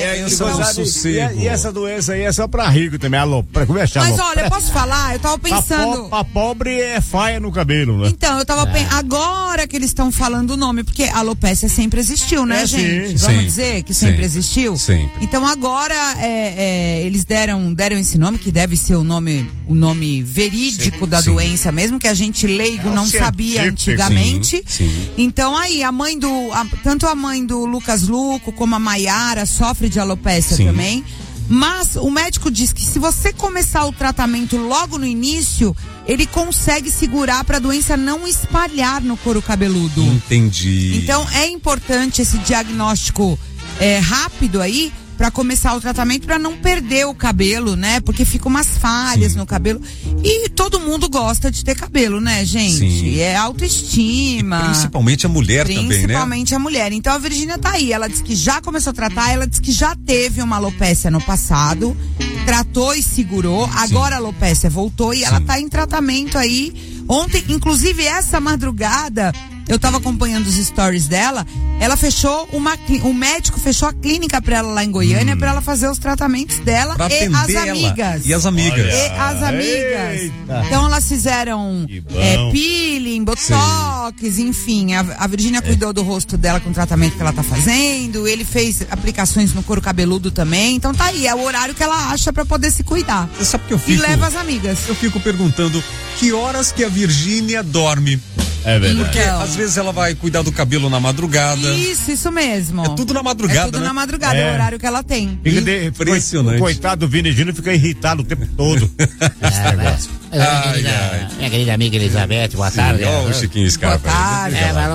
E essa doença aí é só pra rico também, como é chamado? Mas olha, posso falar? Eu tava pensando. Pra pobre é faia no cabelo, né? Então, eu tava pensando, agora que eles estão falando o nome, porque a alopecia sempre existiu, né, gente? Vamos dizer que sempre existiu? Sempre. Então agora eles deram esse nome, que deve ser o nome verídico da doença mesmo, que a gente leigo não sabia antigamente. Sim. Então aí, tanto a mãe do Lucas Luco como a Maiara sofre de alopecia também. Mas o médico diz que se você começar o tratamento logo no início, ele consegue segurar para a doença não espalhar no couro cabeludo. Entendi. Então é importante esse diagnóstico rápido aí, para começar o tratamento, para não perder o cabelo, né? Porque ficam umas falhas no cabelo. E todo mundo gosta de ter cabelo, né, gente? Sim. É autoestima. E principalmente a mulher também, né? Principalmente a mulher. Então a Virgínia tá aí. Ela disse que já começou a tratar, ela disse que já teve uma alopecia no passado, tratou e segurou. Agora a alopecia voltou e ela tá em tratamento aí. Ontem, inclusive essa madrugada, eu tava acompanhando os stories dela, ela fechou o médico fechou a clínica pra ela lá em Goiânia pra ela fazer os tratamentos dela e as amigas. E as amigas. Eita. Então elas fizeram peeling, botox, enfim. A Virgínia cuidou do rosto dela com o tratamento que ela tá fazendo, ele fez aplicações no couro cabeludo também. Então tá aí, é o horário que ela acha pra poder se cuidar. Você sabe que eu fico... E leva as amigas. Eu fico perguntando que horas que a Virgínia dorme. É verdade. Porque às vezes ela vai cuidar do cabelo na madrugada. Isso mesmo. É tudo na madrugada, É tudo na madrugada, é o horário que ela tem. Impressionante. O coitado do Vini Júnior fica irritado o tempo todo. Esse negócio. Minha querida amiga Elizabeth, boa tarde. Ó, o Chiquinho Scarpa. Boa tarde.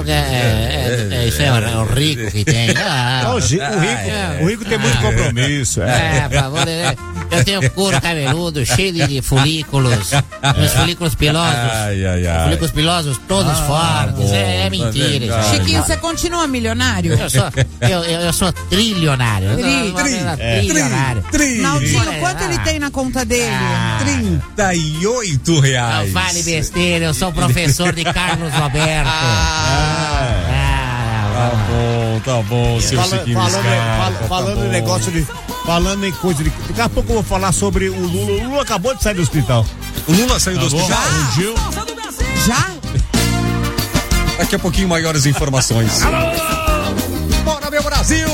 Isso é o rico que tem. O rico tem muito compromisso. Por favor, eu tenho couro cabeludo, cheio de folículos. Meus folículos pilosos. Folículos pilosos todos fortes. É mentira. Isso. Chiquinho, você continua milionário? Eu sou trilionário. Trilionário. Naldinho, quanto ele tem na conta dele? R$38. Não fale besteira, eu sou professor de Carlos Roberto. Tá bom, seu Chiquinho Scarpa. Falando em negócio de... Falando em coisa de... Daqui a pouco eu vou falar sobre o Lula. O Lula acabou de sair do hospital. O Lula saiu do hospital? Já? Daqui a pouquinho maiores informações. Bora, meu Brasil!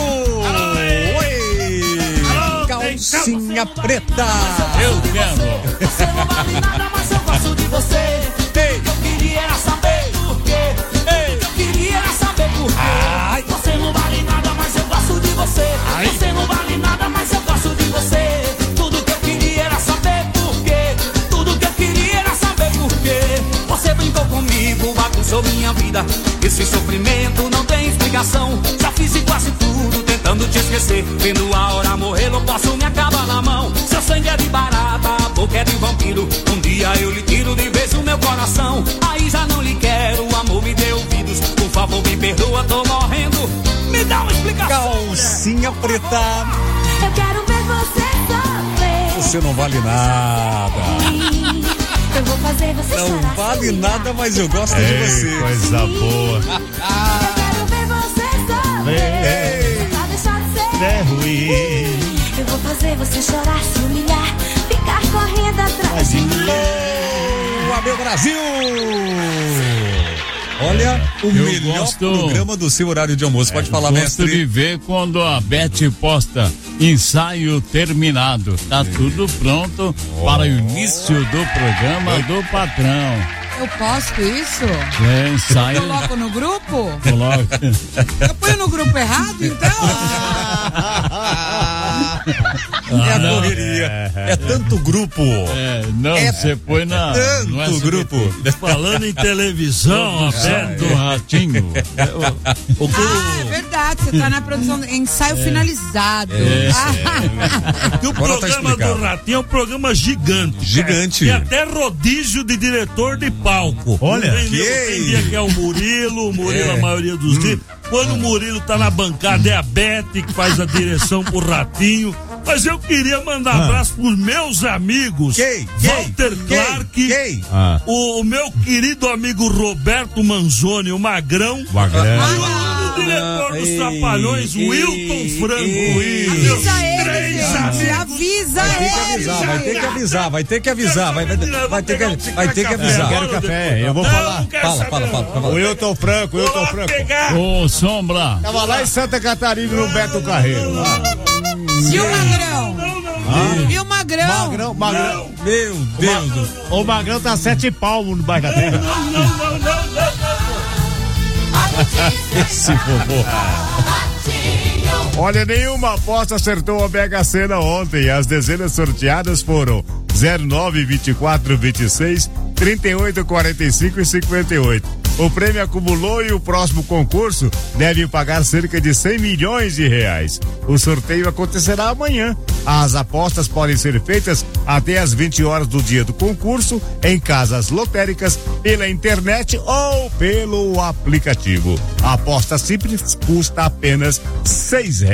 Oi! Calcinha preta! Eu quero! Você não vale nada, mas eu gosto de você. O que eu queria era saber por quê. O que eu queria era saber por quê. Você não vale nada, mas eu gosto de você. Você não vale nada, mas eu gosto de você. Tudo que eu queria era saber por quê. Tudo que eu queria era saber por quê. Você brincou comigo, bagunçou minha vida. Esse sofrimento não tem explicação. Já fiz quase tudo tentando te esquecer. Vendo a hora morrer, não posso me acabar na mão. Seu sangue é de barata, a boca é de vampiro. Um dia eu lhe tiro de vez o meu coração. Aí já não lhe quero, o amor me dê ouvidos. Por favor, me perdoa, tô morrendo. Me dá uma explicação. Calcinha preta. Eu quero ver você sofrer. Você não vale nada. Eu vou fazer você chorar. Não vale nada, mas eu gosto de você. Coisa boa. Eu quero ver você sofrer. Pra deixar de ser. É ruim. Eu vou fazer você chorar, se humilhar, ficar correndo atrás de mim. Boa, meu Brasil! Olha, o melhor programa do seu horário de almoço. Pode falar, mestre. Gosto de ver quando a Beth posta ensaio terminado. Tá tudo pronto para o início do programa do patrão. Eu posto isso? É, ensaio. Coloco no grupo? Coloca. Eu ponho no grupo errado, então? É a correria. É tanto grupo. Não, você põe na. Tanto grupo. Falando em televisão, do Ratinho. É verdade, você tá na produção, ensaio finalizado. Que o programa do Ratinho é um programa gigante. Gigante. E até rodízio de diretor de palco. Olha, tem dia que é o Murilo a maioria dos dias. Quando o Murilo tá na bancada, é a Beth que faz a direção pro Ratinho. Mas eu queria mandar abraço pros meus amigos. Walter Clark, o meu querido amigo Roberto Manzoni, o Magrão. O diretor dos Trapalhões, Wilton Franco. Avisa ele, gente. Avisa ele. Vai ter que avisar. Eu quero café, eu vou falar. Fala. O Wilton Franco. Ô, Sombra. Tava lá em Santa Catarina no Beto Carreiro. E o Magrão? E o Magrão? Magrão. Meu Deus. O Magrão tá 7 palmos no baixo da terra. Esse vovô. Olha, nenhuma aposta acertou a Mega Sena ontem. As dezenas sorteadas foram 09, 24, 26, 38, 45 e 58. O prêmio acumulou e o próximo concurso deve pagar cerca de 100 milhões de reais. O sorteio acontecerá amanhã. As apostas podem ser feitas até às 20 horas do dia do concurso, em casas lotéricas, pela internet ou pelo aplicativo. A aposta simples custa apenas R$6.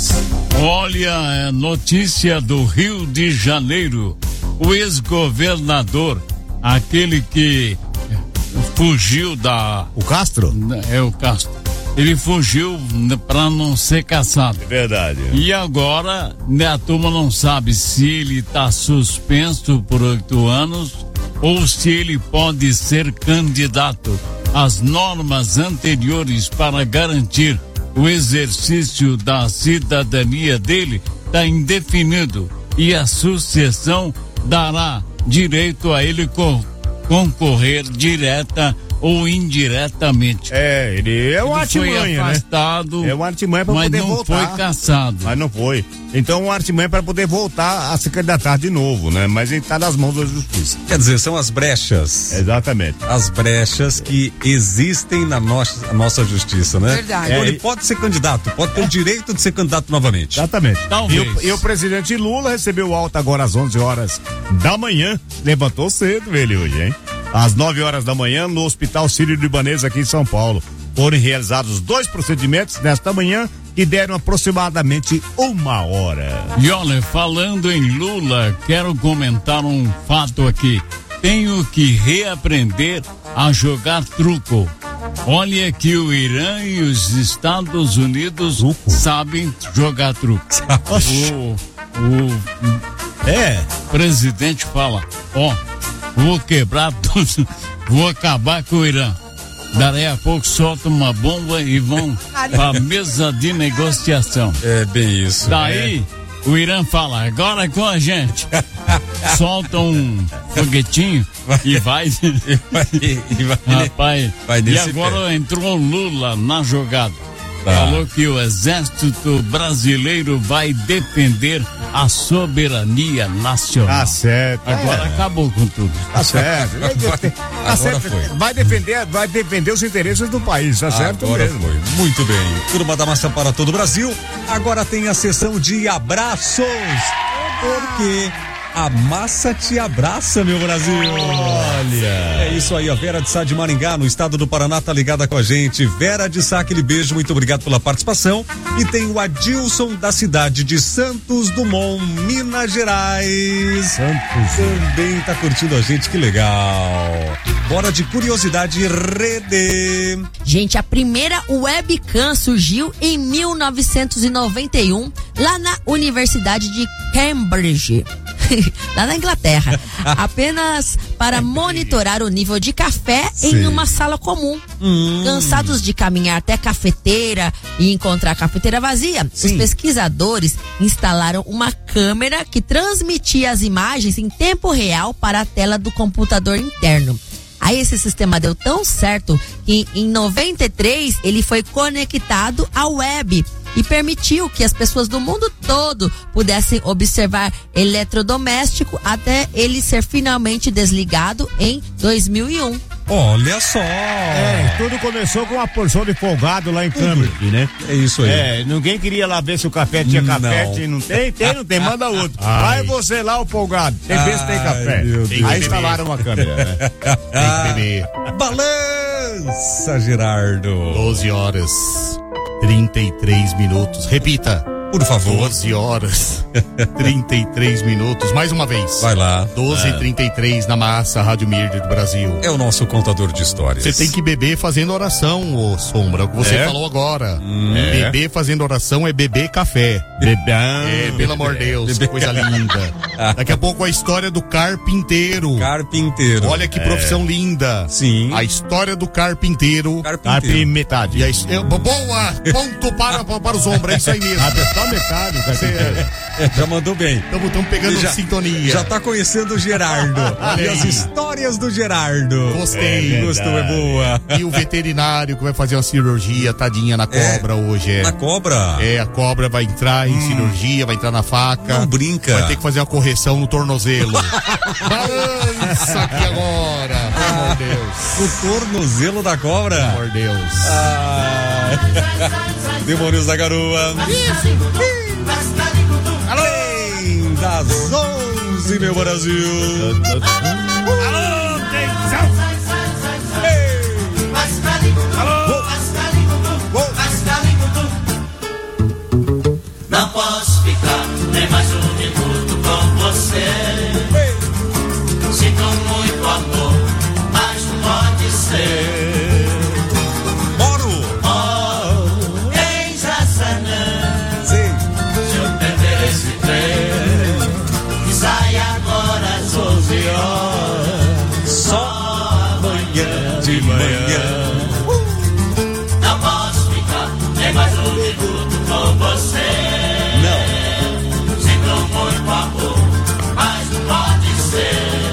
Olha, notícia do Rio de Janeiro. O ex-governador, aquele que fugiu da... O Castro? É o Castro. Ele fugiu para não ser caçado. É verdade. E agora, a turma não sabe se ele está suspenso por 8 anos ou se ele pode ser candidato. As normas anteriores para garantir o exercício da cidadania dele está indefinido e a sucessão dará direito a ele concorrer direta ou indiretamente. Ele é um artimanha, foi afastado, né? É um artimanha para poder voltar. Mas não foi caçado. Mas não foi. Então um artimanha para poder voltar a se candidatar de novo, né? Mas ele tá nas mãos da justiça. Quer dizer, são as brechas. Exatamente. As brechas que existem na nossa justiça, né? Verdade. Então, ele pode ser candidato, pode ter o direito de ser candidato novamente. Exatamente. Talvez. E o presidente Lula recebeu alta agora às 11 horas da manhã. Levantou cedo ele hoje, hein? Às 9 horas da manhã, no Hospital Sírio-Libanês aqui em São Paulo. Foram realizados 2 procedimentos nesta manhã que deram aproximadamente 1 hora. E olha, falando em Lula, quero comentar um fato aqui. Tenho que reaprender a jogar truco. Olha que o Irã e os Estados Unidos sabem jogar truco. O presidente fala, vou quebrar tudo, vou acabar com o Irã. Daí a pouco solta uma bomba e vão para a mesa de negociação. É bem isso. Daí o Irã fala, agora é com a gente. Solta um foguetinho e vai. Rapaz, e agora entrou Lula na jogada. Falou que o exército brasileiro vai defender a soberania nacional. Tá certo. Agora acabou com tudo. Tá certo. Agora foi. Vai defender os interesses do país, tá certo agora mesmo. Foi. Muito bem. Turma da Massa para todo o Brasil. Agora tem a sessão de abraços. Porque a massa te abraça, meu Brasil. Olha. É isso aí, a Vera de Sá de Maringá, no estado do Paraná, tá ligada com a gente. Vera de Sá, aquele beijo, muito obrigado pela participação. E tem o Adilson da cidade de Santos Dumont, Minas Gerais. Também tá curtindo a gente, que legal. Bora de curiosidade, Rede. Gente, a primeira webcam surgiu em 1991, lá na Universidade de Cambridge. Lá na Inglaterra, apenas para monitorar o nível de café em uma sala comum. Cansados de caminhar até a cafeteira e encontrar a cafeteira vazia, os pesquisadores instalaram uma câmera que transmitia as imagens em tempo real para a tela do computador interno. Aí esse sistema deu tão certo que em 93 ele foi conectado à web e permitiu que as pessoas do mundo todo pudessem observar eletrodoméstico até ele ser finalmente desligado em 2001. Olha só! Tudo começou com uma porção de folgado lá em Câmara, né? É isso aí. Ninguém queria lá ver se o café tinha café, não tem, manda outro. Vai você lá, o folgado, tem ver se tem café. Aí instalaram uma câmera, né? Tem que beber. Balança, Gerardo. 12 horas, 33 minutos. Repita. Por favor. 12 horas, 33 minutos. Mais uma vez. Vai lá. 12h33 na Massa, Rádio Mirde do Brasil. É o nosso contador de histórias. Você tem que beber fazendo oração, ô Sombra, o que você falou agora. Beber fazendo oração é beber café. Pelo amor de Deus, que coisa linda. Daqui a pouco a história do carpinteiro. Olha que profissão linda. Sim. A história do carpinteiro. Carpinteiro. Metade. Boa! Ponto para o Sombra, é isso aí mesmo. Só metade, já mandou bem. Estamos pegando sintonia. Já tá conhecendo o Gerardo. E as histórias do Gerardo. Gostei. Gostou, é boa. E o veterinário que vai fazer uma cirurgia, tadinha, na cobra hoje. Na cobra? A cobra vai entrar em cirurgia, vai entrar na faca. Não brinca. Vai ter que fazer uma correção no tornozelo. Balança aqui agora, pelo amor de Deus. O tornozelo da cobra? Pelo amor de Deus. Demônios da Garoa. Além das 11, meu Brasil. Alô, atenção. Não posso ficar nem mais um minuto com você. Sinto muito amor, mas não pode ser. De manhã. Não posso ficar nem mais um minuto com você. Não. Sinto muito amor, mas não pode ser.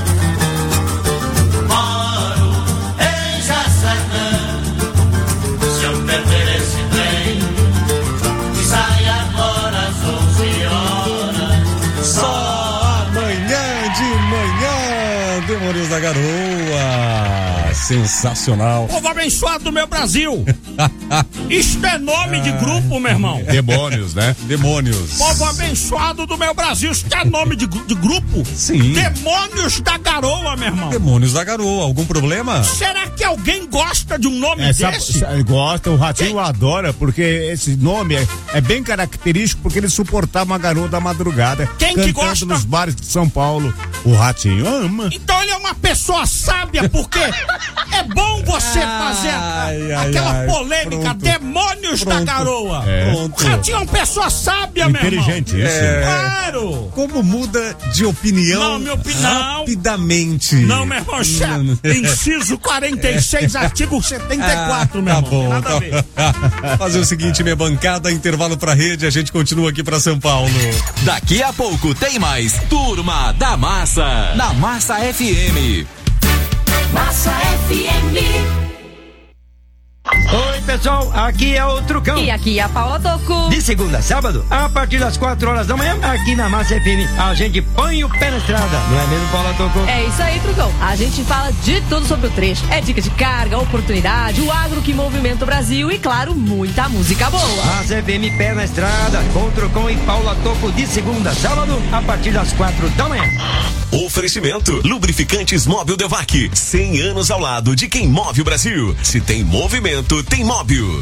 Moro em Jaçanã. Se eu perder esse trem que sai agora às 11 horas. Só amanhã de manhã. Demônios da Garoa. Sensacional. Povo abençoado do meu Brasil. Isto é nome de grupo, meu irmão. Demônios, né? Demônios. Povo abençoado do meu Brasil. Isto é nome de grupo? Sim. Demônios da Garoa, meu irmão. Demônios da Garoa. Algum problema? Será que alguém gosta de um nome desse? Gosta, o Ratinho adora, porque esse nome é bem característico, porque ele suportava uma garoa da madrugada. Quem que gosta? Nos bares de São Paulo. O Ratinho ama. Então ele é uma pessoa sábia, porque é bom você fazer aquela polêmica. Pronto. Demônios da Garoa. Pronto. O Ratinho é uma pessoa sábia, meu irmão. Inteligente, isso. Claro. Como muda de opinião? Não, minha opinião. Rapidamente. Não, meu irmão. Inciso 46, artigo 74, meu irmão. Tá bom. Nada a ver. Fazer o seguinte, minha bancada, intervalo pra rede, a gente continua aqui pra São Paulo. Daqui a pouco tem mais Turma da Massa, na Massa FM. Massa FM. Oi, pessoal, aqui é o Trucão. E aqui é a Paula Toco. De segunda a sábado, a partir das 4 horas da manhã, aqui na Massa FM, a gente põe o pé na estrada. Não é mesmo, Paula Toco? É isso aí, Trucão. A gente fala de tudo sobre o trecho. É dica de carga, oportunidade, o agro que movimenta o Brasil e, claro, muita música boa. Massa FM, pé na estrada, com Trucão e Paula Toco, de segunda a sábado, a partir das 4 da manhã. Oferecimento: Lubrificantes Móbil Devac. 100 anos ao lado de quem move o Brasil. Se tem movimento, tem Móbil.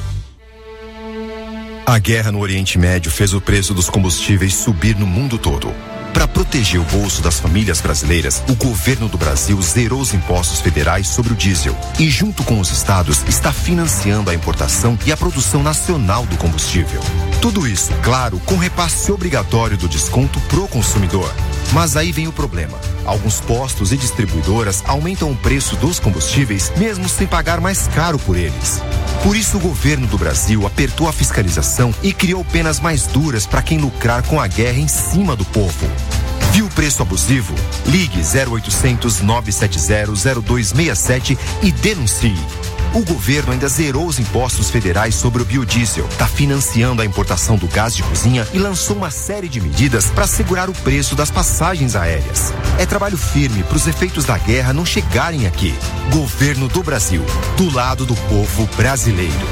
A guerra no Oriente Médio fez o preço dos combustíveis subir no mundo todo. Para proteger o bolso das famílias brasileiras, o governo do Brasil zerou os impostos federais sobre o diesel e, junto com os estados, está financiando a importação e a produção nacional do combustível. Tudo isso, claro, com repasse obrigatório do desconto pro consumidor. Mas aí vem o problema. Alguns postos e distribuidoras aumentam o preço dos combustíveis mesmo sem pagar mais caro por eles. Por isso, o governo do Brasil apertou a fiscalização e criou penas mais duras para quem lucrar com a guerra em cima do povo. Viu o preço abusivo? Ligue 0800 970 0267 e denuncie. O governo ainda zerou os impostos federais sobre o biodiesel, está financiando a importação do gás de cozinha e lançou uma série de medidas para segurar o preço das passagens aéreas. É trabalho firme para os efeitos da guerra não chegarem aqui. Governo do Brasil, do lado do povo brasileiro.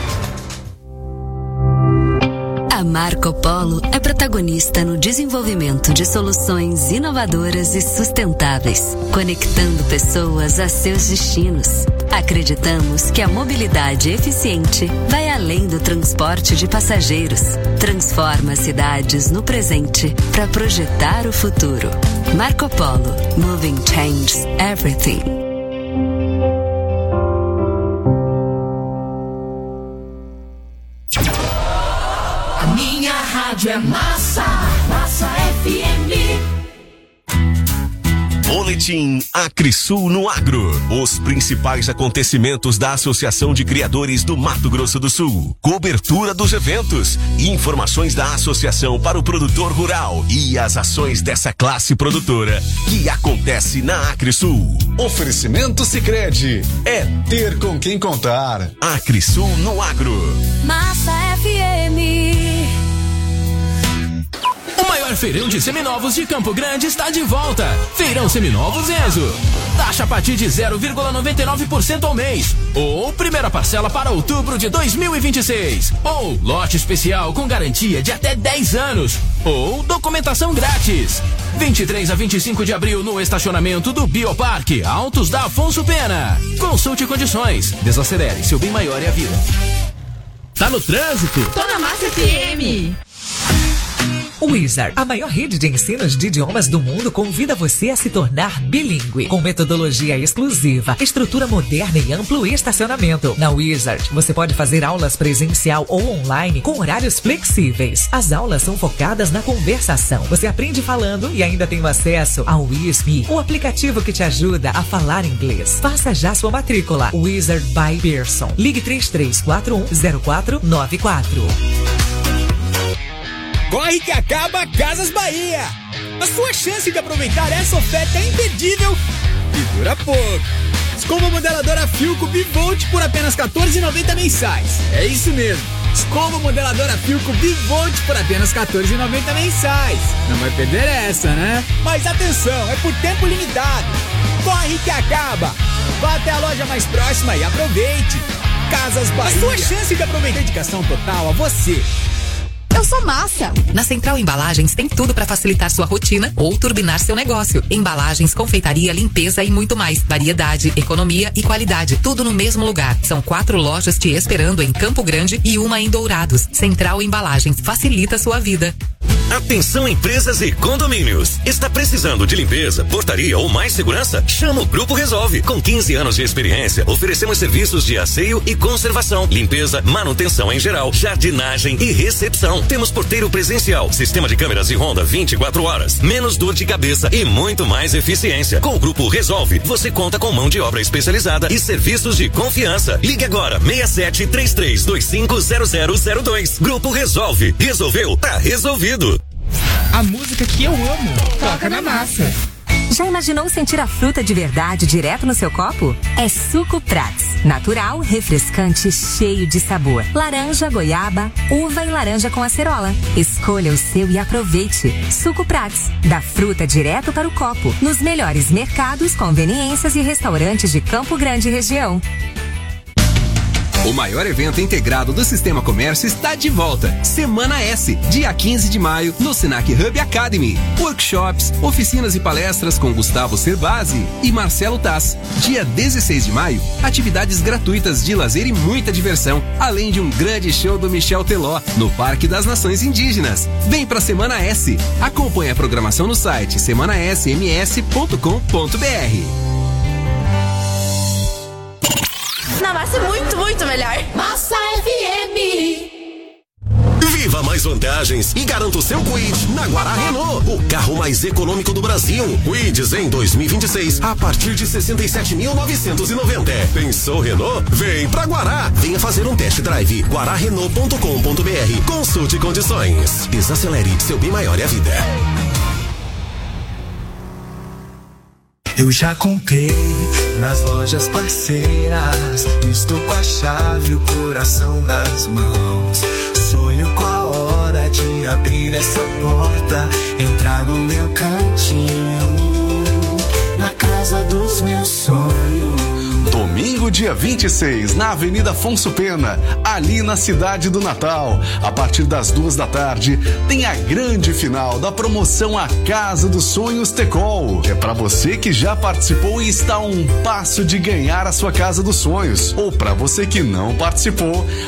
A Marco Polo é protagonista no desenvolvimento de soluções inovadoras e sustentáveis, conectando pessoas a seus destinos. Acreditamos que a mobilidade eficiente vai além do transporte de passageiros. Transforma cidades no presente para projetar o futuro. Marco Polo. Moving changes everything. A minha rádio é Massa, Massa FM. Boletim Acresul no Agro. Os principais acontecimentos da Associação de Criadores do Mato Grosso do Sul. Cobertura dos eventos. Informações da Associação para o Produtor Rural. E as ações dessa classe produtora que acontece na Acresul. Oferecimento Sicredi. É ter com quem contar. Acresul no Agro. Massa FM. O maior feirão de seminovos de Campo Grande está de volta. Feirão Seminovos Enzo. Taxa a partir de 0,99% ao mês. Ou primeira parcela para outubro de 2026. Ou lote especial com garantia de até 10 anos. Ou documentação grátis. 23 a 25 de abril no estacionamento do Bioparque Altos da Afonso Pena. Consulte condições. Desacelere, seu bem maior é a vida. Tá no trânsito? Tô na Massa FM. Wizard, a maior rede de ensinos de idiomas do mundo, convida você a se tornar bilíngue, com metodologia exclusiva, estrutura moderna e amplo estacionamento. Na Wizard, você pode fazer aulas presencial ou online com horários flexíveis. As aulas são focadas na conversação. Você aprende falando e ainda tem acesso ao WISP, o aplicativo que te ajuda a falar inglês. Faça já sua matrícula. Wizard by Pearson. Ligue 33410494. Corre que acaba Casas Bahia! A sua chance de aproveitar essa oferta é imperdível e dura pouco. Escova modeladora Philco Bivolt por apenas R$14,90 mensais. É isso mesmo. Escova modeladora Philco Bivolt por apenas R$14,90 mensais. Não vai perder essa, né? Mas atenção, é por tempo limitado. Corre que acaba. Vá até a loja mais próxima e aproveite. Casas Bahia. A sua chance de aproveitar a dedicação total a você. Eu sou Massa. Na Central Embalagens tem tudo para facilitar sua rotina ou turbinar seu negócio. Embalagens, confeitaria, limpeza e muito mais. Variedade, economia e qualidade. Tudo no mesmo lugar. São 4 lojas te esperando em Campo Grande e uma em Dourados. Central Embalagens. Facilita sua vida. Atenção empresas e condomínios. Está precisando de limpeza, portaria ou mais segurança? Chama o Grupo Resolve. Com 15 anos de experiência, oferecemos serviços de asseio e conservação, limpeza, manutenção em geral, jardinagem e recepção. Temos porteiro presencial, sistema de câmeras e ronda 24 horas, menos dor de cabeça e muito mais eficiência. Com o Grupo Resolve, você conta com mão de obra especializada e serviços de confiança. Ligue agora, 6733250002. Grupo Resolve. Resolveu? Tá resolvido. A música que eu amo toca na Massa. Já imaginou sentir a fruta de verdade direto no seu copo? É Suco Prats. Natural, refrescante, cheio de sabor. Laranja, goiaba, uva e laranja com acerola. Escolha o seu e aproveite. Suco Prats. Da fruta direto para o copo. Nos melhores mercados, conveniências e restaurantes de Campo Grande e região. O maior evento integrado do Sistema Comércio está de volta. Semana S, dia 15 de maio, no Senac Hub Academy. Workshops, oficinas e palestras com Gustavo Cerbasi e Marcelo Tass. Dia 16 de maio, atividades gratuitas de lazer e muita diversão, além de um grande show do Michel Teló, no Parque das Nações Indígenas. Vem pra Semana S. Acompanhe a programação no site semanasms.com.br. Na Massa é muito, muito melhor. Massa FM. Viva mais vantagens e garanta o seu Kwid na Guará Renault, o carro mais econômico do Brasil. Kwids em 2026 a partir de 67.990. Pensou Renault? Vem pra Guará. Venha fazer um test drive. guararenault.com.br. Consulte condições. Desacelere, seu bem maior é a vida. Eu já comprei nas lojas parceiras, estou com a chave e o coração nas mãos. Sonho com a hora de abrir essa porta, entrar no meu cantinho, na casa dos meus sonhos. Domingo, dia 26, na Avenida Afonso Pena, ali na cidade do Natal. A partir das 2 da tarde, tem a grande final da promoção A Casa dos Sonhos Tecol. É para você que já participou e está a um passo de ganhar a sua Casa dos Sonhos. Ou para você que não participou,